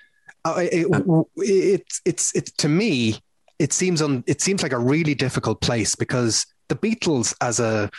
it, um, it, it's, it's, it's, to me, it seems on, it seems like a really difficult place because the Beatles as a,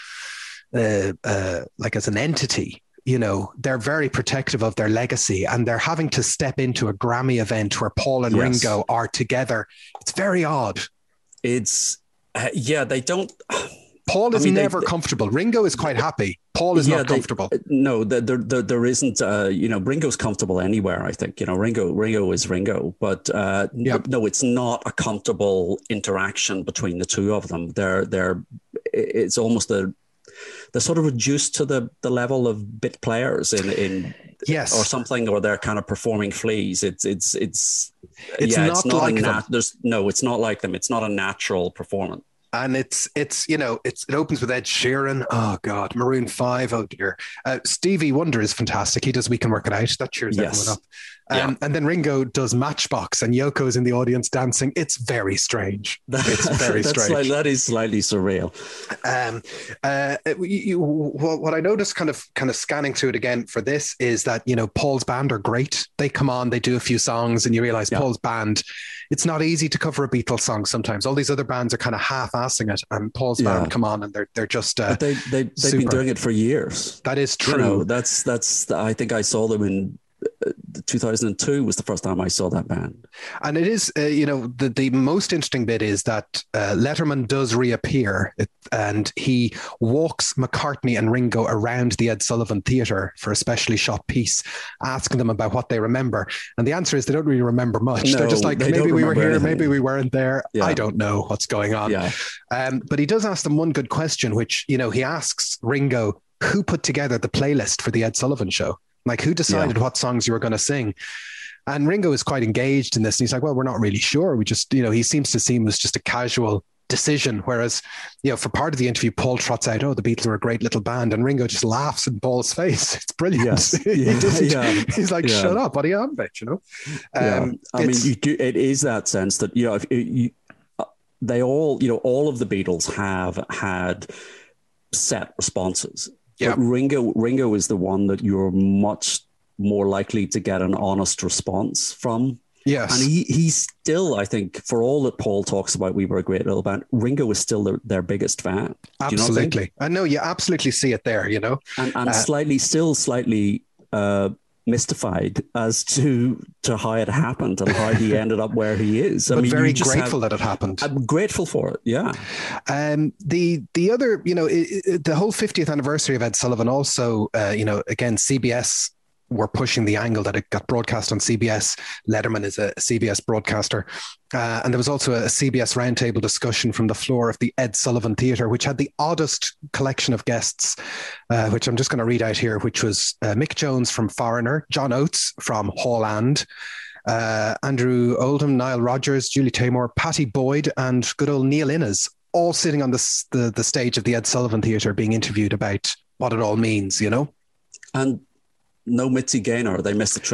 uh, uh, like as an entity, you know, they're very protective of their legacy and they're having to step into a Grammy event where Paul and yes. Ringo are together. It's very odd. It's, uh, yeah, they don't... Paul is I mean, never they, comfortable. Ringo is quite happy. Paul is yeah, not comfortable. They, no, there, there, there isn't, uh, you know, Ringo's comfortable anywhere, I think. You know, Ringo Ringo is Ringo. But uh, yep. no, it's not a comfortable interaction between the two of them. They're, they're, it's almost a, they're sort of reduced to the, the level of bit players in, in yes. or something, or they're kind of performing fleas. It's, it's, it's, it's yeah, not, it's not like a nat- them. There's, no, it's not like them. It's not a natural performance. And it's, it's you know, it's it opens with Ed Sheeran. Oh, God. Maroon five. Oh, dear. Uh, Stevie Wonder is fantastic. He does We Can Work It Out. That cheers yes. everyone up. Um, yeah. And then Ringo does Matchbox and Yoko's in the audience dancing. It's very strange. It's very That's strange. Like, that is slightly surreal. Um, uh, you, you, what I noticed kind of kind of scanning through it again for this is that, you know, Paul's band are great. They come on, they do a few songs and you realize yeah. Paul's band, it's not easy to cover a Beatles song sometimes. All these other bands are kind of half-assing it and Paul's yeah. band come on and they're they're just uh, but they, they, they've super. been doing it for years. That is true. You know, that's, that's, I think I saw them in two thousand two was the first time I saw that band. And it is, uh, you know, the, the most interesting bit is that uh, Letterman does reappear it, and he walks McCartney and Ringo around the Ed Sullivan Theatre for a specially shot piece, asking them about what they remember. And the answer is they don't really remember much. No, They're just like, maybe we were here, anything. maybe we weren't there. Yeah. I don't know what's going on. Yeah. Um, but he does ask them one good question, which, you know, he asks Ringo, who put together the playlist for the Ed Sullivan Show? Like, who decided yeah. what songs you were going to sing? And Ringo is quite engaged in this. And he's like, well, we're not really sure. We just, you know, he seems to seem as just a casual decision. Whereas, you know, for part of the interview, Paul trots out, oh, the Beatles are a great little band. And Ringo just laughs in Paul's face. It's brilliant. Yes. he yeah. yeah. He's like, yeah. shut up. What are you on about, you know? Um, yeah. I mean, you do, it is that sense that, you know, if you, uh, they all, you know, all of the Beatles have had set responses. Yeah. But Ringo, Ringo is the one that you're much more likely to get an honest response from. Yes. And he he's still, I think, for all that Paul talks about, we were a great little band, Ringo is still their, their biggest fan. Absolutely. I know, you absolutely see it there, you know. And, and uh, slightly, still slightly uh, mystified as to to how it happened and how he ended up where he is. I but mean, very grateful have, that it happened. I'm grateful for it, yeah. Um, the the other, you know, it, it, the whole fiftieth anniversary of Ed Sullivan also, uh, you know, again, C B S were pushing the angle that it got broadcast on C B S. Letterman is a C B S broadcaster. Uh, and there was also a C B S roundtable discussion from the floor of the Ed Sullivan Theatre, which had the oddest collection of guests, uh, which I'm just going to read out here, which was uh, Mick Jones from Foreigner, John Oates from Haaland, uh, Andrew Oldham, Nile Rodgers, Julie Taymor, Patty Boyd, and good old Neil Innes, all sitting on the, the, the stage of the Ed Sullivan Theatre being interviewed about what it all means, you know? And no Mitzi Gaynor, they missed the trick.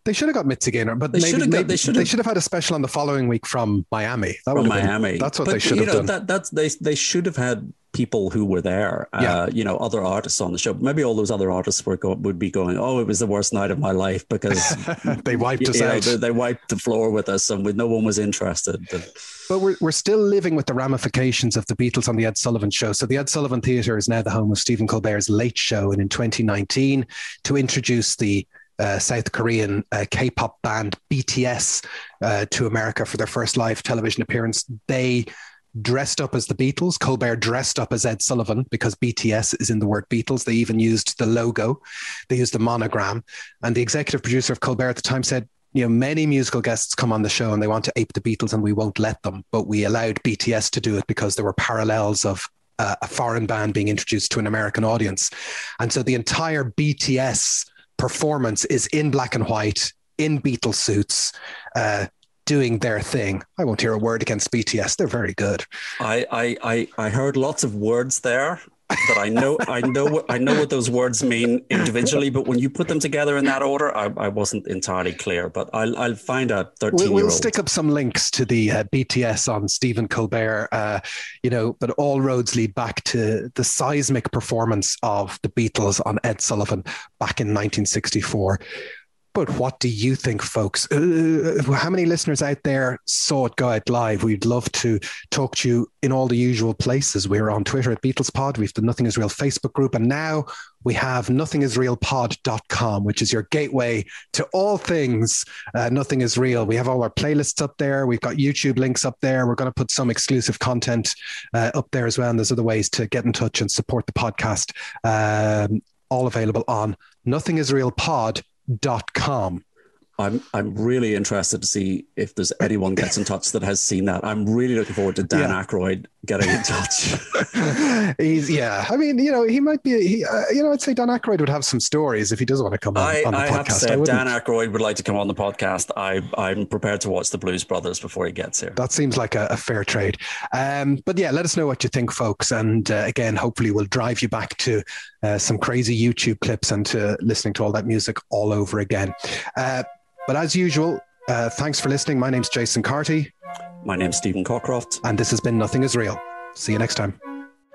They should have got Mitzi Gaynor, but they maybe, should have maybe got, they should they have, should have had a special on the following week from Miami. That from would have Miami. Been, that's what but, they should you have know, done. That, that's, they, they should have had people who were there, yeah. uh, you know, other artists on the show. Maybe all those other artists were go- would be going, oh, it was the worst night of my life because they wiped us you out. Know, they, they wiped the floor with us and we, no one was interested. But, but we're, we're still living with the ramifications of the Beatles on the Ed Sullivan Show. So the Ed Sullivan Theatre is now the home of Stephen Colbert's Late Show. And in twenty nineteen, to introduce the Uh, South Korean uh, K-pop band B T S uh, to America for their first live television appearance, they dressed up as the Beatles. Colbert dressed up as Ed Sullivan because B T S is in the word Beatles. They even used the logo. They used the monogram. And the executive producer of Colbert at the time said, you know, many musical guests come on the show and they want to ape the Beatles and we won't let them. But we allowed B T S to do it because there were parallels of uh, a foreign band being introduced to an American audience. And so the entire B T S performance is in black and white, in Beatles suits, uh, doing their thing. I won't hear a word against B T S. They're very good. I I I, I heard lots of words there that I know I know what I know what those words mean individually, but when you put them together in that order, I, I wasn't entirely clear. But I'll I'll find a thirteen-year-old. We'll, we'll stick up some links to the uh, B T S on Stephen Colbert, uh, you know, but all roads lead back to the seismic performance of the Beatles on Ed Sullivan back in nineteen sixty-four. But what do you think, folks? Uh, how many listeners out there saw it go out live? We'd love to talk to you in all the usual places. We're on Twitter at BeatlesPod. We've the Nothing Is Real Facebook group. And now we have nothing is real pod dot com, which is your gateway to all things uh, Nothing Is Real. We have all our playlists up there. We've got YouTube links up there. We're going to put some exclusive content uh, up there as well. And there's other ways to get in touch and support the podcast. Um, all available on nothing is real pod dot com. I'm I'm really interested to see if there's anyone gets in touch that has seen that. I'm really looking forward to Dan yeah. Aykroyd getting in touch. He's yeah. I mean, you know, he might be. He, uh, you know, I'd say Dan Aykroyd would have some stories if he does want to come on, I, on the I podcast. Have to say, if Dan Aykroyd would like to come on the podcast, I I'm prepared to watch the Blues Brothers before he gets here. That seems like a, a fair trade. Um, but yeah, let us know what you think, folks. And uh, again, hopefully, we'll drive you back to uh, some crazy YouTube clips and to listening to all that music all over again. Uh, But as usual, uh, thanks for listening. My name's Jason Carty. My name's Stephen Cockcroft. And this has been Nothing Is Real. See you next time.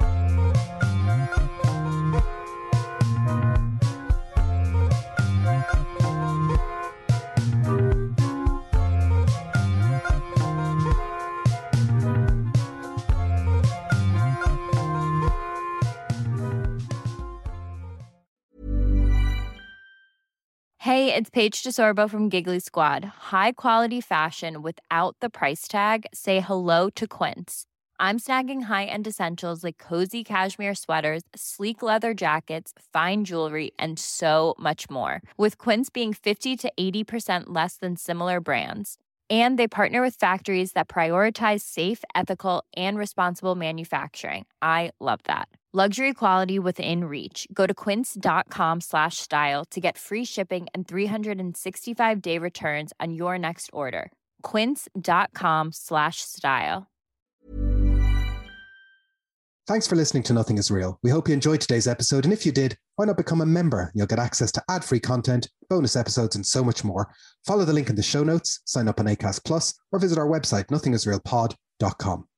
Hey, it's Paige DeSorbo from Giggly Squad. High quality fashion without the price tag. Say hello to Quince. I'm snagging high-end essentials like cozy cashmere sweaters, sleek leather jackets, fine jewelry, and so much more. With Quince being fifty to eighty percent less than similar brands. And they partner with factories that prioritize safe, ethical, and responsible manufacturing. I love that. Luxury quality within reach. Go to quince.com slash style to get free shipping and three sixty-five day returns on your next order. Quince.com slash style. Thanks for listening to Nothing Is Real. We hope you enjoyed today's episode. And if you did, why not become a member? You'll get access to ad-free content, bonus episodes, and so much more. Follow the link in the show notes, sign up on Acast Plus, or visit our website, nothing is real pod dot com.